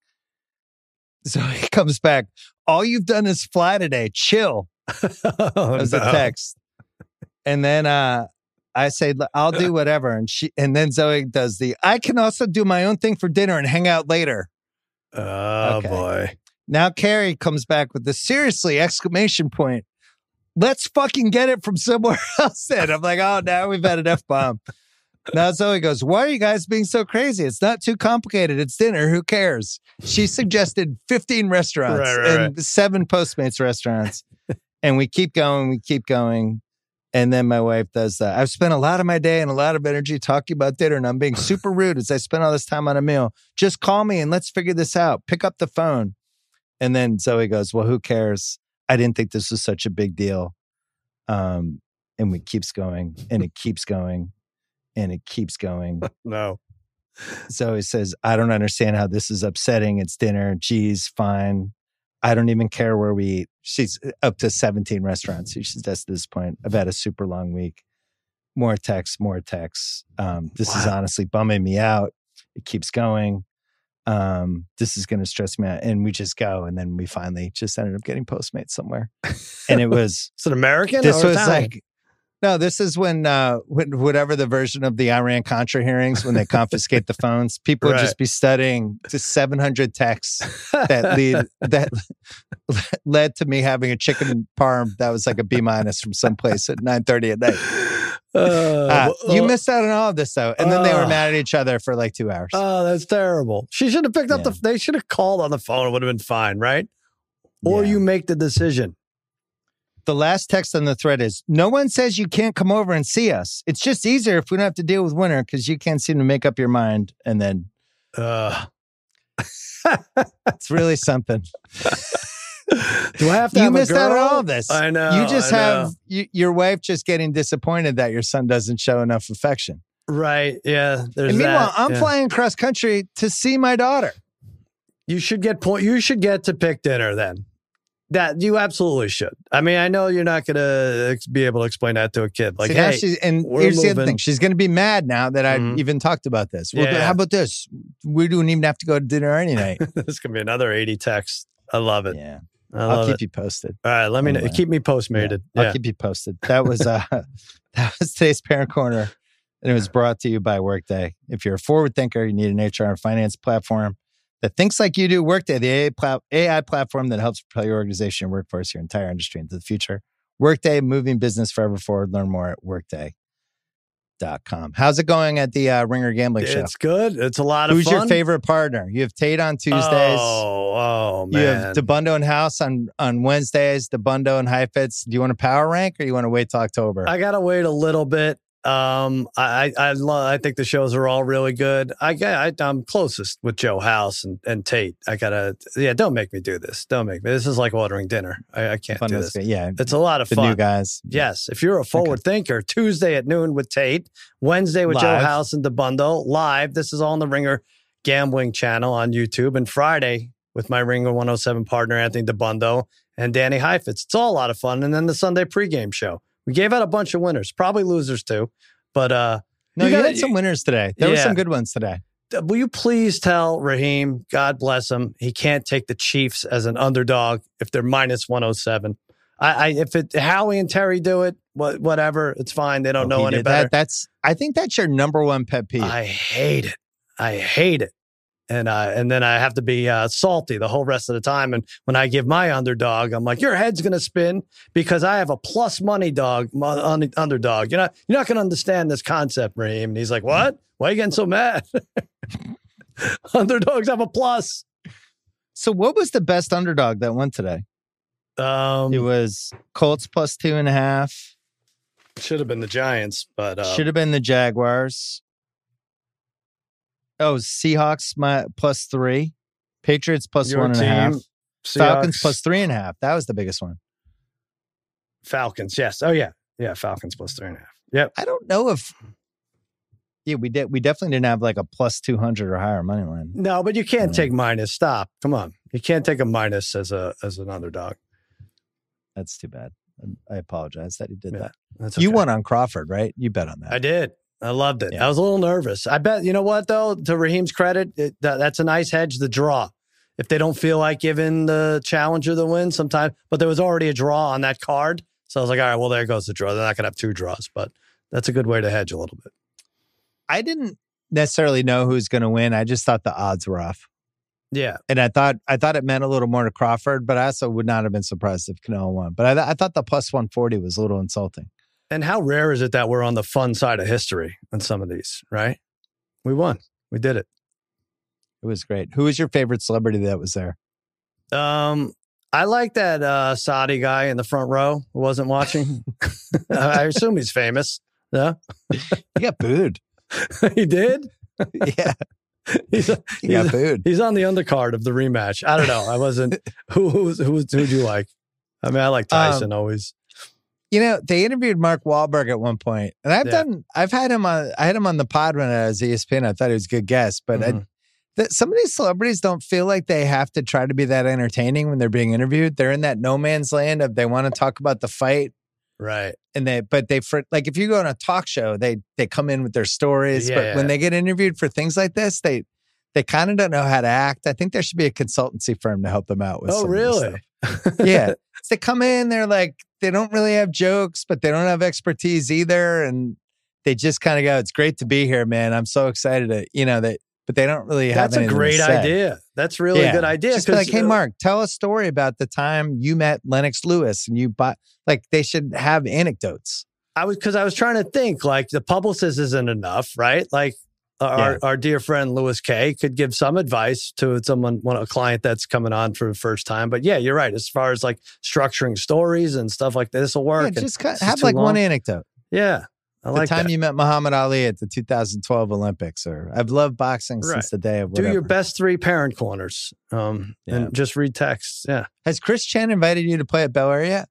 So he comes back, all you've done is fly today, chill. As a text. And then I say, I'll do whatever. And then Zoe does I can also do my own thing for dinner and hang out later. Oh, boy. Now Carrie comes back with the seriously exclamation point. Let's fucking get it from somewhere else then. I'm like, oh, now we've had an F-bomb. Now Zoe goes, why are you guys being so crazy? It's not too complicated. It's dinner. Who cares? She suggested 15 restaurants and 7 Postmates restaurants. And we keep going. And then my wife does that. I've spent a lot of my day and a lot of energy talking about dinner, and I'm being super rude as I spend all this time on a meal. Just call me and let's figure this out. Pick up the phone. And then Zoe goes, well, who cares? I didn't think this was such a big deal. And it keeps going, and it keeps going, and it keeps going. No. Zoe says, I don't understand how this is upsetting. It's dinner. Geez, fine. I don't even care where we eat. She's up to 17 restaurants. She says, at this point, I've had a super long week. More texts. This is honestly bumming me out. It keeps going. This is going to stress me out. And we just go. And then we finally just ended up getting Postmates somewhere. And it was... Is it American? This or was Italian? like... No, this is when whatever the version of the Iran-Contra hearings, when they confiscate the phones, people would just be studying to 700 texts that led to me having a chicken parm that was like a B- from someplace at 9:30 at night. You missed out on all of this though, and then they were mad at each other for like 2 hours. Oh, that's terrible. She should have picked up they should have called on the phone. It would have been fine, right? Or you make the decision. The last text on the thread is, no one says you can't come over and see us. It's just easier if we don't have to deal with winter because you can't seem to make up your mind. And then it's really something. Do I have to You have missed a girl? out on all of this. I know. You just have your wife just getting disappointed that your son doesn't show enough affection. Right. Yeah. There's and meanwhile, that. I'm flying cross country to see my daughter. You should get to pick dinner then. That you absolutely should. I mean, I know you're not going to be able to explain that to a kid. Like, hey, here's the other thing. She's going to be mad now that I even talked about this. Well, how about this? We don't even have to go to dinner any night. This could be another 80 texts. I love it. Yeah. I'll keep you posted. All right. Let me know. Keep me postmated. Yeah, I'll keep you posted. That was today's Parent Corner. And it was brought to you by Workday. If you're a forward thinker, you need an HR and finance platform that thinks like you do. Workday, the AI platform that helps propel your organization and workforce, your entire industry into the future. Workday, moving business forever forward. Learn more at workday.com. How's it going at the Ringer Gambling Show? It's good. It's a lot of fun. Who's your favorite partner? You have Tate on Tuesdays. Oh, man. You have DeBundo and House on Wednesdays, DeBundo and Heifetz. Do you want to power rank or you want to wait till October? I got to wait a little bit. I think the shows are all really good. I'm closest with Joe House and Tate. Don't make me do this. This is like ordering dinner. I can't do this. Yeah. It's a lot of fun. The new guys. Yes. If you're a forward thinker, Tuesday at noon with Tate, Wednesday with Joe House and DeBundo live. This is all on the Ringer Gambling channel on YouTube, and Friday with my Ringer 107 partner, Anthony DeBundo and Danny Heifetz. It's all a lot of fun. And then the Sunday pregame show. We gave out a bunch of winners, probably losers too. But you had some winners today. There were some good ones today. Will you please tell Raheem, God bless him, he can't take the Chiefs as an underdog if they're minus 107. If Howie and Terry do it, whatever, it's fine. They don't know any better. I think that's your number one pet peeve. I hate it. And then I have to be salty the whole rest of the time. And when I give my underdog, I'm like, your head's going to spin because I have a plus money underdog. You're not going to understand this concept, Raheem. And he's like, what? Why are you getting so mad? Underdogs have a plus. So what was the best underdog that won today? It was Colts plus 2.5. Should have been the Giants, but should have been the Jaguars. Oh, Seahawks plus 3. Patriots plus 1.5. Falcons plus 3.5. That was the biggest one. Falcons, yes. Oh, yeah. Yeah, Falcons plus 3.5. Yep. I don't know if... Yeah, we did. We definitely didn't have like a plus 200 or higher money line. No, but you can't take minus. Stop. Come on. You can't take a minus as an underdog. That's too bad. I apologize that he did that. That's okay. You won on Crawford, right? You bet on that. I did. I loved it. Yeah. I was a little nervous. I bet, you know what, though? To Raheem's credit, that's a nice hedge, the draw. If they don't feel like giving the challenger the win sometime, but there was already a draw on that card. So I was like, all right, well, there goes the draw. They're not going to have two draws, but that's a good way to hedge a little bit. I didn't necessarily know who was going to win. I just thought the odds were off. Yeah. And I thought it meant a little more to Crawford, but I also would not have been surprised if Canelo won. But I thought the plus 140 was a little insulting. And how rare is it that we're on the fun side of history on some of these, right? We won. We did it. It was great. Who was your favorite celebrity that was there? I like that Saudi guy in the front row who wasn't watching. I assume he's famous. Yeah. He got booed. He did? Yeah. He got booed. He's on the undercard of the rematch. I don't know. I wasn't. Who'd you like? I mean, I like Tyson always. You know, they interviewed Mark Wahlberg at one point, and I had him on the pod when I was ESPN. I thought he was a good guest, but some of these celebrities don't feel like they have to try to be that entertaining when they're being interviewed. They're in that no man's land of they want to talk about the fight. Right. And like if you go on a talk show, they come in with their stories, but when they get interviewed for things like this, they kind of don't know how to act. I think there should be a consultancy firm to help them out with. Oh, really? Yeah. They come in, they're like, they don't really have jokes, but they don't have expertise either. And they just kind of go, it's great to be here, man. I'm so excited but they don't really have anything to say. That's a great idea. That's really a good idea. Just be like, hey, Mark, tell a story about the time you met Lennox Lewis and you bought, like, they should have anecdotes. Because I was trying to think, like, the publicist isn't enough, right? Like, our dear friend Louis K could give some advice to a client that's coming on for the first time. But yeah, you're right. As far as like structuring stories and stuff like this will work. Yeah, just have like one anecdote. Yeah. I like the time you met Muhammad Ali at the 2012 Olympics, or I've loved boxing since the day of whatever. Do your best 3 parent corners and just read texts. Yeah. Has Chris Chen invited you to play at Bel Air yet?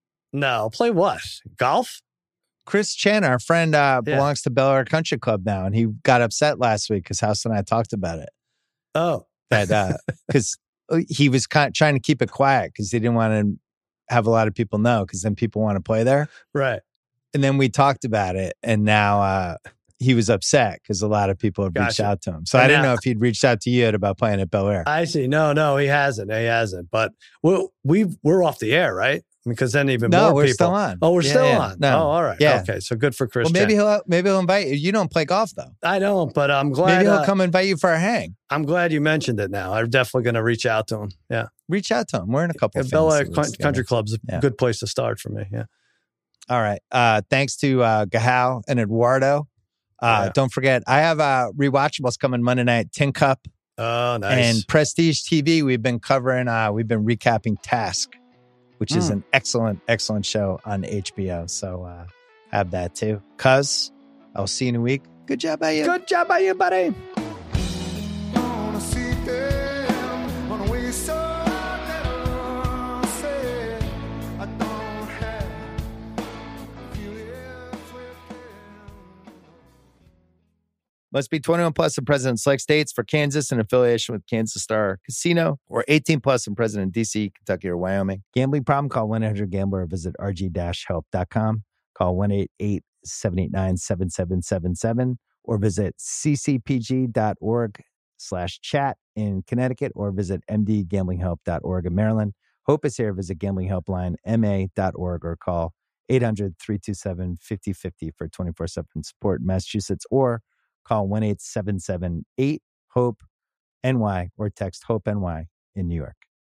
No. Play what? Golf? Chris Chen, our friend, belongs to Bel Air Country Club now, and he got upset last week because House and I talked about it. Oh. That because he was trying to keep it quiet because he didn't want to have a lot of people know because then people want to play there. Right. And then we talked about it, and now he was upset because a lot of people have reached out to him. So I didn't know if he'd reached out to you about playing at Bel Air. I see. No, he hasn't. But we're off the air, right? Because then more people. No, we're still on. Oh, we're still on. No. Oh, all right. Yeah. Okay, so good for Chris. Well, maybe he'll invite you. You don't play golf though. I don't, but I'm glad. Maybe he'll come invite you for a hang. I'm glad you mentioned it. Now I'm definitely going to reach out to him. Yeah, reach out to him. We're in a couple. Bel Air Country Club's a good place to start for me. Yeah. All right. Thanks to Gahal and Eduardo. Don't forget, I have rewatchables coming Monday night. Tin Cup. Oh, nice. And Prestige TV. We've been recapping Task, which is an excellent, excellent show on HBO. So have that too. Cuz, I'll see you in a week. Good job by you. Good job by you, buddy. Must be 21 plus in present select states. For Kansas, in affiliation with Kansas Star Casino, or 18 plus in present in D.C., Kentucky, or Wyoming. Gambling problem? Call 1-800-GAMBLER or visit rg-help.com. Call 1-888-789-7777 or visit ccpg.org/chat in Connecticut or visit mdgamblinghelp.org in Maryland. Hope is here. Visit gamblinghelplinema.org or call 800-327-5050 for 24/7 support in Massachusetts, or call 1-877-8-HOPE-NY or text HOPE-NY in New York.